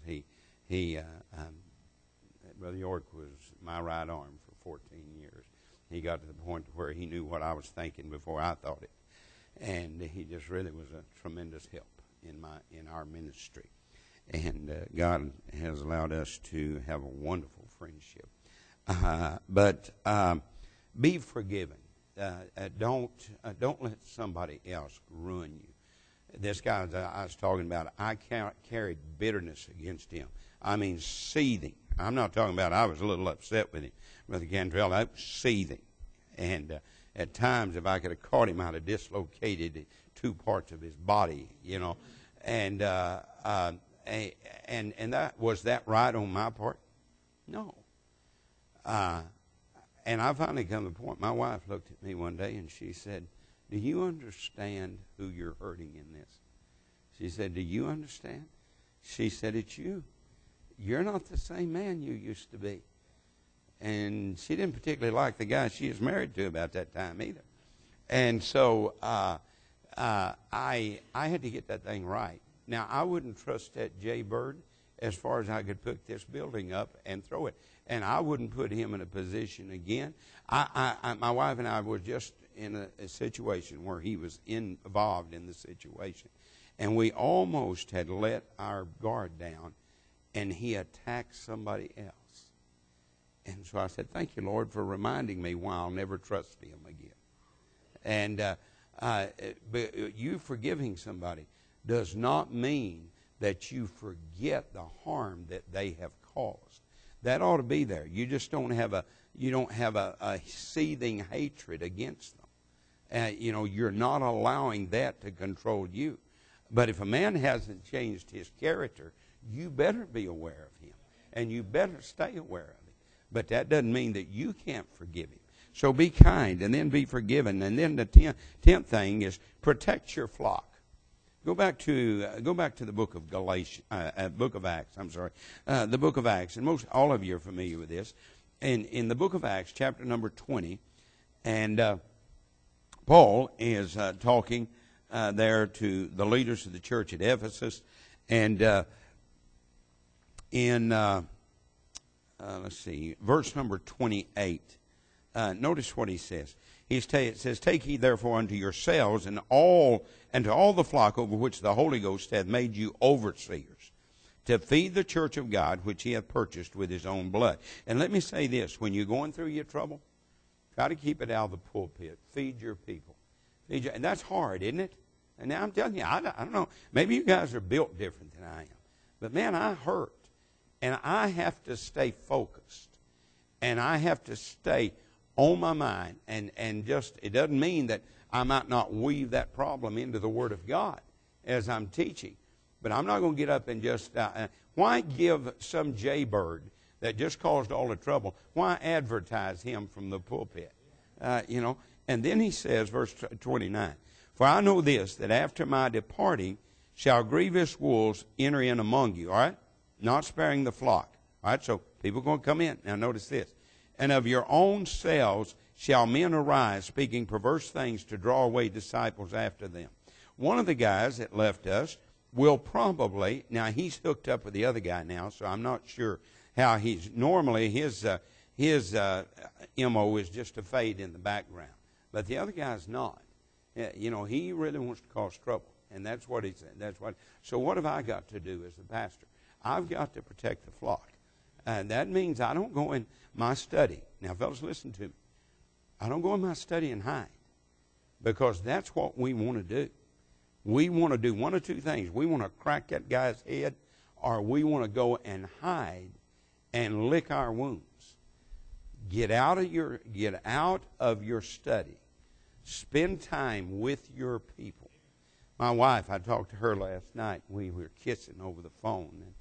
Brother York was my right arm for 14 years. He got to the point where he knew what I was thinking before I thought it, and he just really was a tremendous help in our ministry. And God has allowed us to have a wonderful friendship. But be forgiving. Don't let somebody else ruin you. This guy that I was talking about, I carried bitterness against him. I mean, seething. I'm not talking about I was a little upset with him, Brother Cantrell. I was seething. And at times, if I could have caught him, I'd have dislocated 2 parts of his body, you know. And that was that right on my part? No. And I finally come to the point. My wife looked at me one day and she said, "Do you understand who you're hurting in this?" She said, "Do you understand?" She said, "It's you. You're not the same man you used to be." And she didn't particularly like the guy she was married to about that time either. And so I had to get that thing right. Now, I wouldn't trust that Jay Bird as far as I could put this building up and throw it. And I wouldn't put him in a position again. My wife and I were just in a situation where he was involved in the situation. And we almost had let our guard down, and he attacked somebody else. And so I said, "Thank you, Lord, for reminding me why I'll never trust him again." And but you forgiving somebody does not mean that you forget the harm that they have caused. That ought to be there. You just don't have a seething hatred against them. You're not allowing that to control you. But if a man hasn't changed his character, you better be aware of him, and you better stay aware of him. But that doesn't mean that you can't forgive him. So be kind, and then be forgiven. And then the 10th thing is protect your flock. Go back to the book of book of Acts. I'm sorry, the book of Acts, and all of you are familiar with this. In the book of Acts, chapter number 20, and Paul is talking there to the leaders of the church at Ephesus, and in let's see, verse number 28. Notice what he says. It says, "Take heed therefore unto yourselves and to all the flock over which the Holy Ghost hath made you overseers, to feed the church of God which he hath purchased with his own blood." And let me say this, when you're going through your trouble, try to keep it out of the pulpit. Feed your people. And that's hard, isn't it? And now I'm telling you, I don't know, maybe you guys are built different than I am. But man, I hurt. And I have to stay focused. And I have to stay on my mind, and just, it doesn't mean that I might not weave that problem into the Word of God as I'm teaching, but I'm not going to get up and just, why give some jaybird that just caused all the trouble, why advertise him from the pulpit? And then he says, verse 29, "For I know this, that after my departing shall grievous wolves enter in among you," all right? Not sparing the flock. All right, so people are going to come in. Now notice this. "And of your own selves shall men arise, speaking perverse things to draw away disciples after them." One of the guys that left us will probably, now he's hooked up with the other guy now, so I'm not sure how normally his MO is just to fade in the background. But the other guy's not. He really wants to cause trouble, and that's what he said. So what have I got to do as the pastor? I've got to protect the flock. And that means I don't go in my study. Now, fellas, listen to me. I don't go in my study and hide, because that's what we want to do. We want to do one of two things. We want to crack that guy's head, or we want to go and hide and lick our wounds. Get out of your study. Spend time with your people. My wife, I talked to her last night. We were kissing over the phone.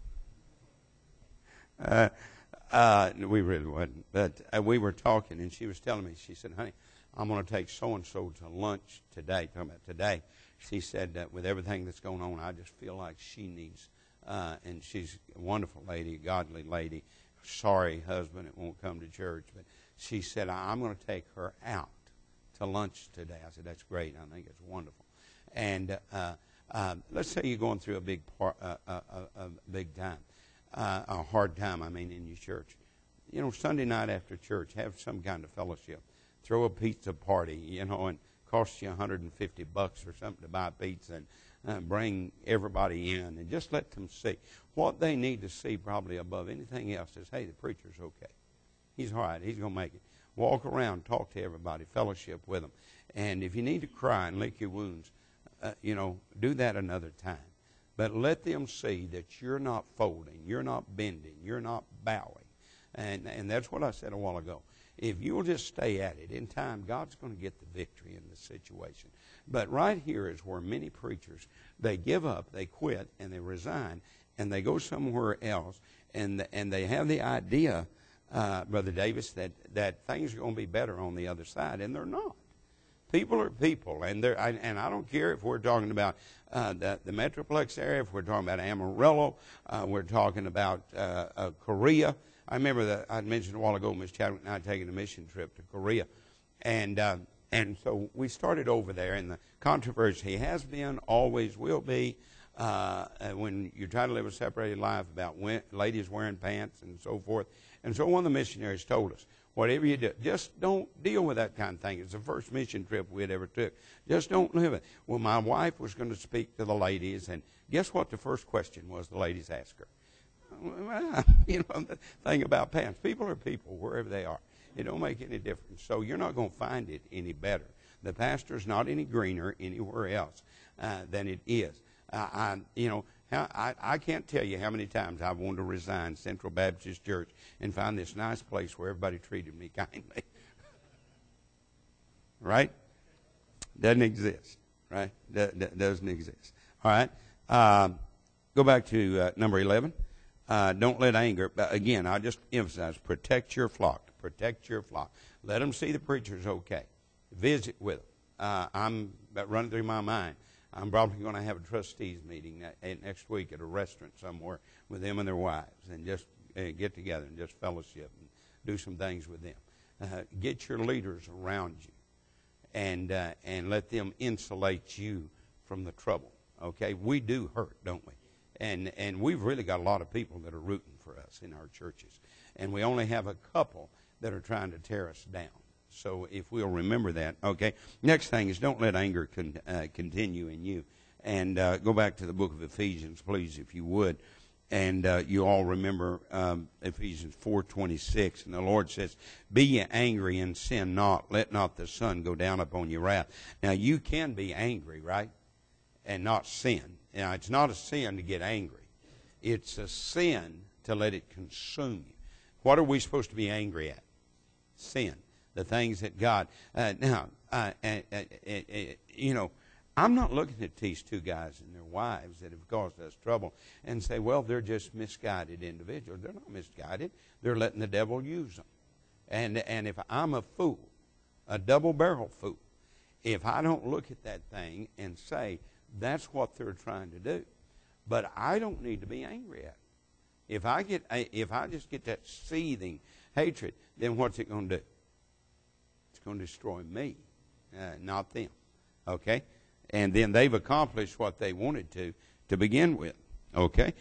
We really wasn't, but we were talking, and she was telling me, she said, "Honey, I'm going to take so-and-so to lunch today," talking about today. She said that with everything that's going on, I just feel like she needs, and she's a wonderful lady, a godly lady, sorry husband that won't come to church, but she said, "I'm going to take her out to lunch today." I said, "That's great. I think it's wonderful." And let's say you're going through a big time. A hard time, in your church. Sunday night after church, have some kind of fellowship. Throw a pizza party, and cost you $150 or something to buy pizza, and bring everybody in, and just let them see. What they need to see probably above anything else is, hey, the preacher's okay. He's all right. He's going to make it. Walk around, talk to everybody, fellowship with them. And if you need to cry and lick your wounds, do that another time. But let them see that you're not folding, you're not bending, you're not bowing. And that's what I said a while ago. If you'll just stay at it, in time, God's going to get the victory in the situation. But right here is where many preachers, they give up, they quit, and they resign, and they go somewhere else, and they have the idea, Brother Davis, that things are going to be better on the other side, and they're not. People are people, and I don't care if we're talking about the Metroplex area, if we're talking about Amarillo, we're talking about Korea. I remember that I mentioned a while ago, Ms. Chadwick and I taking a mission trip to Korea, and so we started over there, and the controversy has been, always will be, when you try to live a separated life, about ladies wearing pants and so forth. And so one of the missionaries told us, whatever you do, just don't deal with that kind of thing. It's the first mission trip we had ever took. Just don't live it. Well, my wife was going to speak to the ladies, and guess what the first question was the ladies asked her? Well, the thing about pants. People are people wherever they are. It don't make any difference. So you're not going to find it any better. The pastor's not any greener anywhere else than it is. I can't tell you how many times I've wanted to resign Central Baptist Church and find this nice place where everybody treated me kindly. Right? Doesn't exist. Right? Doesn't exist. All right? Go back to number 11. Don't let anger, again, I just emphasize, protect your flock. Protect your flock. Let them see the preacher's okay. Visit with them. I'm running through my mind. I'm probably going to have a trustees meeting next week at a restaurant somewhere with them and their wives, and just get together and just fellowship and do some things with them. Get your leaders around you, and let them insulate you from the trouble. Okay, we do hurt, don't we? And we've really got a lot of people that are rooting for us in our churches, and we only have a couple that are trying to tear us down. So if we'll remember that, okay. Next thing is don't let anger continue in you. And go back to the book of Ephesians, please, if you would. And you all remember Ephesians 4:26, and the Lord says, "Be ye angry and sin not. Let not the sun go down upon your wrath." Now, you can be angry, right, and not sin. Now, it's not a sin to get angry. It's a sin to let it consume you. What are we supposed to be angry at? Sin. The things that God... I'm not looking at these two guys and their wives that have caused us trouble and say, well, they're just misguided individuals. They're not misguided. They're letting the devil use them. And if I'm a fool, a double-barrel fool, if I don't look at that thing and say, that's what they're trying to do, but I don't need to be angry at it. If I just get that seething hatred, then what's it going to do? It's going to destroy me, not them. Okay? And then they've accomplished what they wanted to begin with. Okay?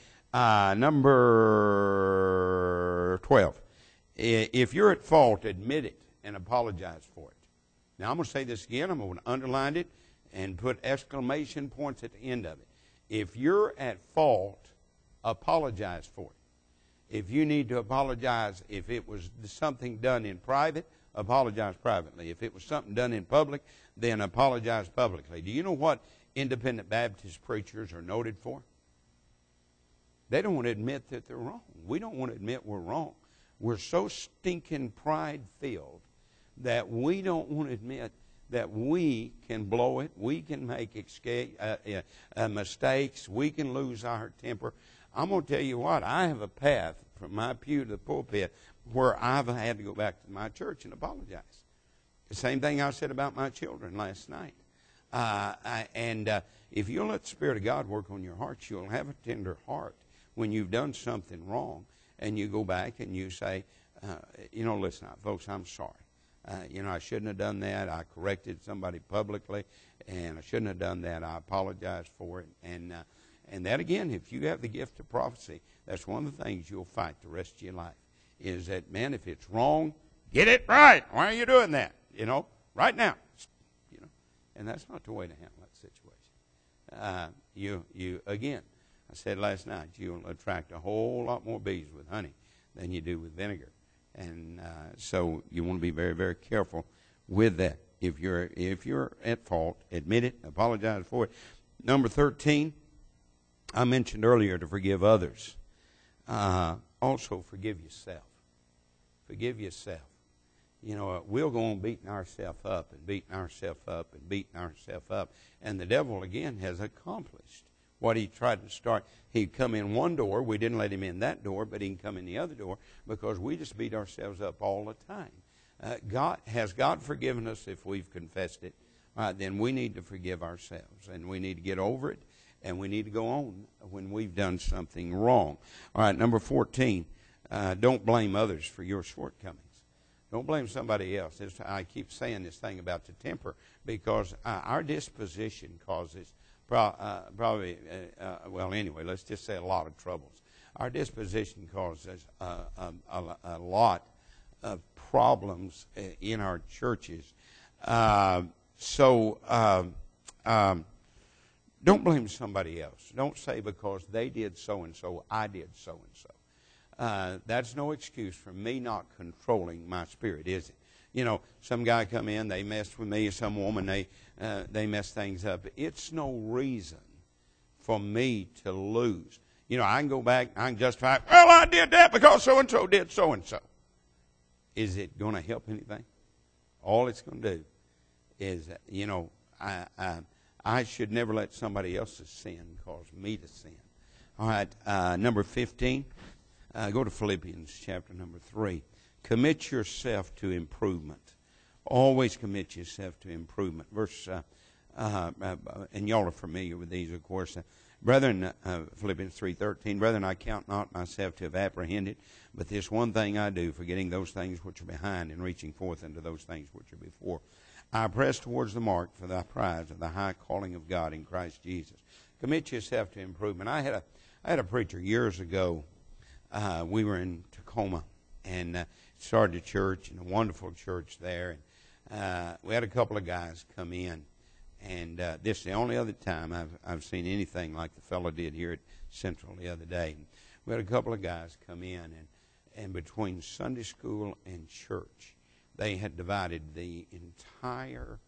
Number 12. If you're at fault, admit it and apologize for it. Now, I'm going to say this again. I'm going to underline it and put exclamation points at the end of it. If you're at fault, apologize for it. If you need to apologize, if it was something done in private, apologize privately. If it was something done in public, then apologize publicly. Do you know what independent Baptist preachers are noted for? They don't want to admit that they're wrong. We don't want to admit we're wrong. We're so stinking pride-filled that we don't want to admit that we can blow it, we can make mistakes, we can lose our temper. I'm going to tell you what, I have a path from my pew to the pulpit where I've had to go back to my church and apologize. The same thing I said about my children last night. If you'll let the Spirit of God work on your heart, you'll have a tender heart when you've done something wrong, and you go back and you say, listen, folks, I'm sorry. I shouldn't have done that. I corrected somebody publicly, and I shouldn't have done that. I apologize for it. And that, again, if you have the gift of prophecy, that's one of the things you'll fight the rest of your life, is that, man, if it's wrong, get it right. Why are you doing that? Right now. And that's not the way to handle that situation. You again, I said last night, you'll attract a whole lot more bees with honey than you do with vinegar. And so you want to be very, very careful with that. if you're at fault, admit it, apologize for it. Number 13, I mentioned earlier to forgive others. Also forgive yourself. Forgive yourself. You know, we'll go on beating ourselves up and beating ourselves up and beating ourselves up. And the devil, again, has accomplished what he tried to start. He'd come in one door. We didn't let him in that door, but he can come in the other door because we just beat ourselves up all the time. Has God forgiven us if we've confessed it? Then we need to forgive ourselves, and we need to get over it, and we need to go on when we've done something wrong. All right, number 14, don't blame others for your shortcomings. Don't blame somebody else. I keep saying this thing about the temper because our disposition causes probably, well, anyway, let's just say a lot of troubles. Our disposition causes a lot of problems in our churches. So don't blame somebody else. Don't say because they did so-and-so, I did so-and-so. That's no excuse for me not controlling my spirit, is it? You know, some guy come in, they messed with me, some woman, they mess things up. It's no reason for me to lose. You know, I can go back, I can justify, well, I did that because so-and-so did so-and-so. Is it going to help anything? All it's going to do is, you know, I should never let somebody else's sin cause me to sin. All right, number 15. Go to Philippians chapter number 3. Commit yourself to improvement. Always commit yourself to improvement. Verse, and y'all are familiar with these, of course. Brethren, Philippians 3:13, Brethren, I count not myself to have apprehended, but this one thing I do, forgetting those things which are behind and reaching forth unto those things which are before. I press towards the mark for the prize of the high calling of God in Christ Jesus. Commit yourself to improvement. I had a preacher years ago. We were in Tacoma and started a church, and a wonderful church there. And we had a couple of guys come in, and this is the only other time I've seen anything like the fellow did here at Central the other day. We had a couple of guys come in, and between Sunday school and church, they had divided the entire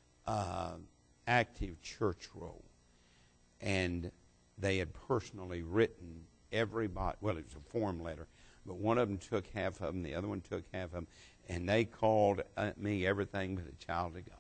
active church roll, and they had personally written everybody. Well, it was a form letter, but one of them took half of them, the other one took half of them, and they called me everything but a child of God.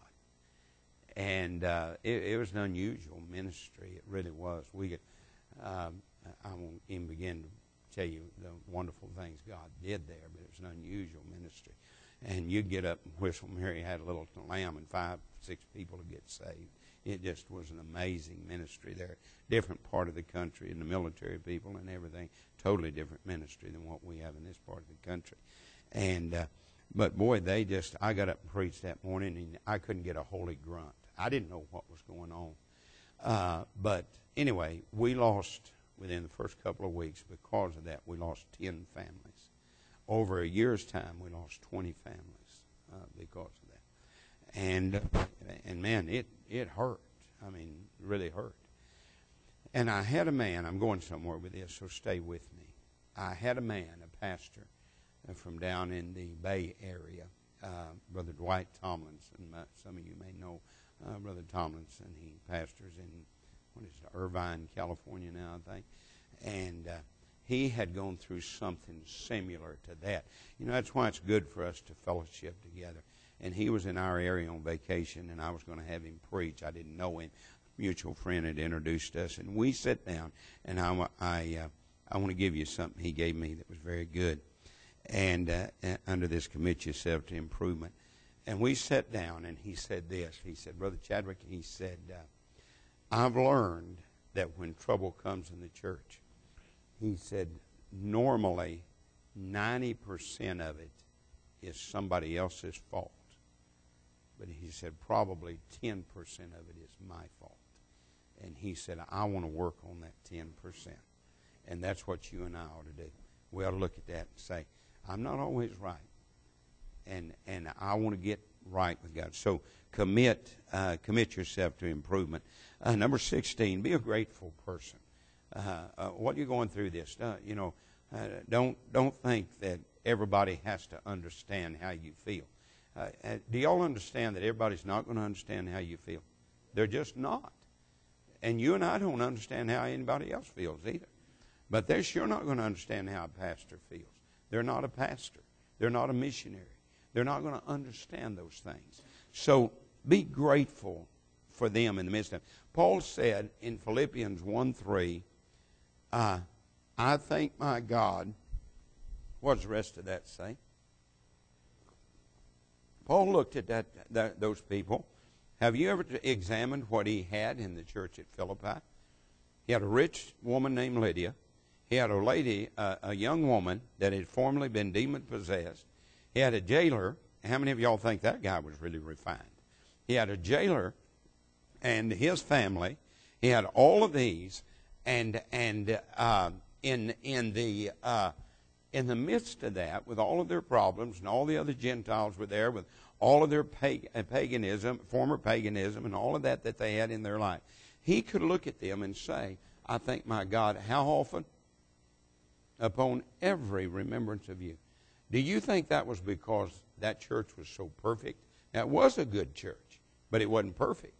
And it was an unusual ministry. It really was. I won't even begin to tell you the wonderful things God did there, but it was an unusual ministry. And you'd get up and whistle, Mary had a little lamb, and 5, 6 people would get saved. It just was an amazing ministry there. Different part of the country, and the military people and everything. Totally different ministry than what we have in this part of the country. And but boy, I got up and preached that morning, and I couldn't get a holy grunt. I didn't know what was going on. But anyway, we lost, within the first couple of weeks, because of that, we lost 10 families. Over a year's time, we lost 20 families because of that. And man, it hurt. I mean, really hurt. And I had a man, I'm going somewhere with this, so stay with me. I had a man, a pastor, from down in the Bay Area, Brother Dwight Tomlinson. Some of you may know Brother Tomlinson. He pastors in, Irvine, California now, I think. And he had gone through something similar to that. You know, that's why it's good for us to fellowship together. And he was in our area on vacation, and I was going to have him preach. I didn't know him. A mutual friend had introduced us, and we sat down, and I want to give you something he gave me that was very good. And under this, commit yourself to improvement. And we sat down, and he said this. He said, Brother Chadwick, he said, I've learned that when trouble comes in the church, he said, normally 90% of it is somebody else's fault. But he said probably 10% of it is my fault. And he said, I want to work on that 10%. And that's what you and I ought to do. We ought to look at that and say, I'm not always right. And I want to get right with God. So commit yourself to improvement. Number 16, be a grateful person. What you're going through this, don't think that everybody has to understand how you feel. Do y'all understand that everybody's not going to understand how you feel? They're just not. And you and I don't understand how anybody else feels either. But they're sure not going to understand how a pastor feels. They're not a pastor. They're not a missionary. They're not going to understand those things. So be grateful for them in the midst of it. Paul said in Philippians 1:3, I thank my God. What does the rest of that say? Paul looked at those people. Have you ever examined what he had in the church at Philippi? He had a rich woman named Lydia. He had a lady, a young woman that had formerly been demon-possessed. He had a jailer. How many of y'all think that guy was really refined? He had a jailer and his family. He had all of these, and in the midst of that, with all of their problems, and all the other Gentiles were there with all of their paganism, former paganism, and all of that they had in their life, he could look at them and say, I thank my God. How often? Upon every remembrance of you. Do you think that was because that church was so perfect? Now, it was a good church, but it wasn't perfect.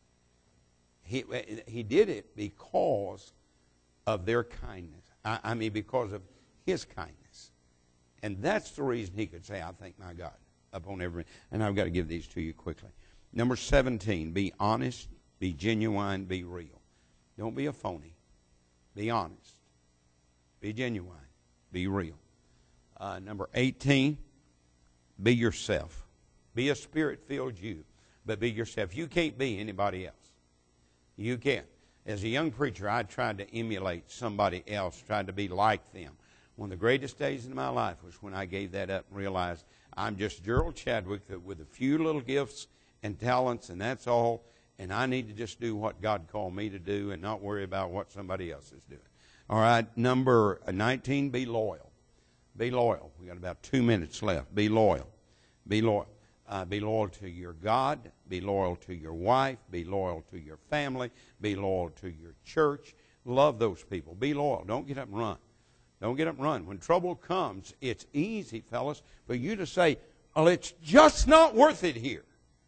He did it because of their kindness. I mean, because of his kindness. And that's the reason he could say, I thank my God upon every. And I've got to give these to you quickly. Number 17, be honest, be genuine, be real. Don't be a phony. Be honest. Be genuine. Be real. Number 18, be yourself. Be a spirit-filled you, but be yourself. You can't be anybody else. You can't. As a young preacher, I tried to emulate somebody else, tried to be like them. One of the greatest days in my life was when I gave that up and realized I'm just Gerald Chadwick with a few little gifts and talents, and that's all, and I need to just do what God called me to do and not worry about what somebody else is doing. All right, number 19, be loyal. Be loyal. We got about 2 minutes left. Be loyal. Be loyal. Be loyal to your God. Be loyal to your wife. Be loyal to your family. Be loyal to your church. Love those people. Be loyal. Don't get up and run. Don't get up and run. When trouble comes, it's easy, fellas, for you to say, well, it's just not worth it here.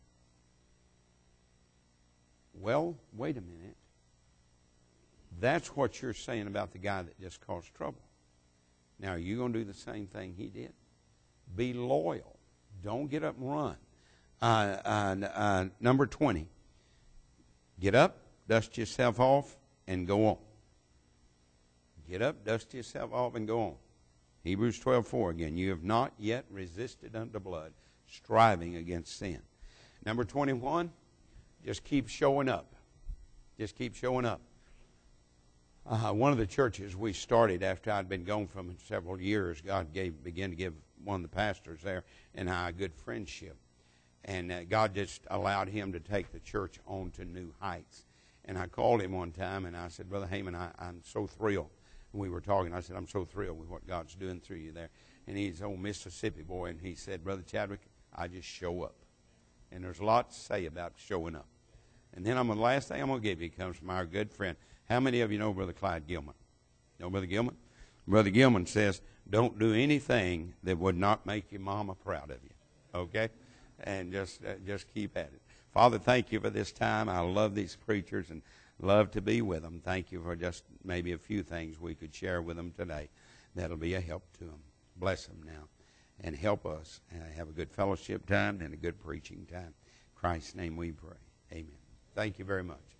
Well, wait a minute. That's what you're saying about the guy that just caused trouble. Now, are you going to do the same thing he did? Be loyal. Don't get up and run. Number 20. Get up, dust yourself off, and go on. Get up, dust yourself off, and go on. Hebrews 12:4 again. You have not yet resisted unto blood, striving against sin. Number 21. Just keep showing up. Just keep showing up. One of the churches we started after I'd been gone from it several years, God began to give one of the pastors there and I a good friendship. And God just allowed him to take the church on to new heights. And I called him one time and I said, Brother Heyman, I'm so thrilled. And we were talking. I said, I'm so thrilled with what God's doing through you there. And he's an old Mississippi boy. And he said, Brother Chadwick, I just show up. And there's a lot to say about showing up. And then the last thing I'm going to give you comes from our good friend. How many of you know Brother Clyde Gilman? Know Brother Gilman? Brother Gilman says, don't do anything that would not make your mama proud of you. Okay? And just keep at it. Father, thank you for this time. I love these preachers and love to be with them. Thank you for just maybe a few things we could share with them today. That'll be a help to them. Bless them now. And help us have a good fellowship time and a good preaching time. In Christ's name we pray. Amen. Thank you very much.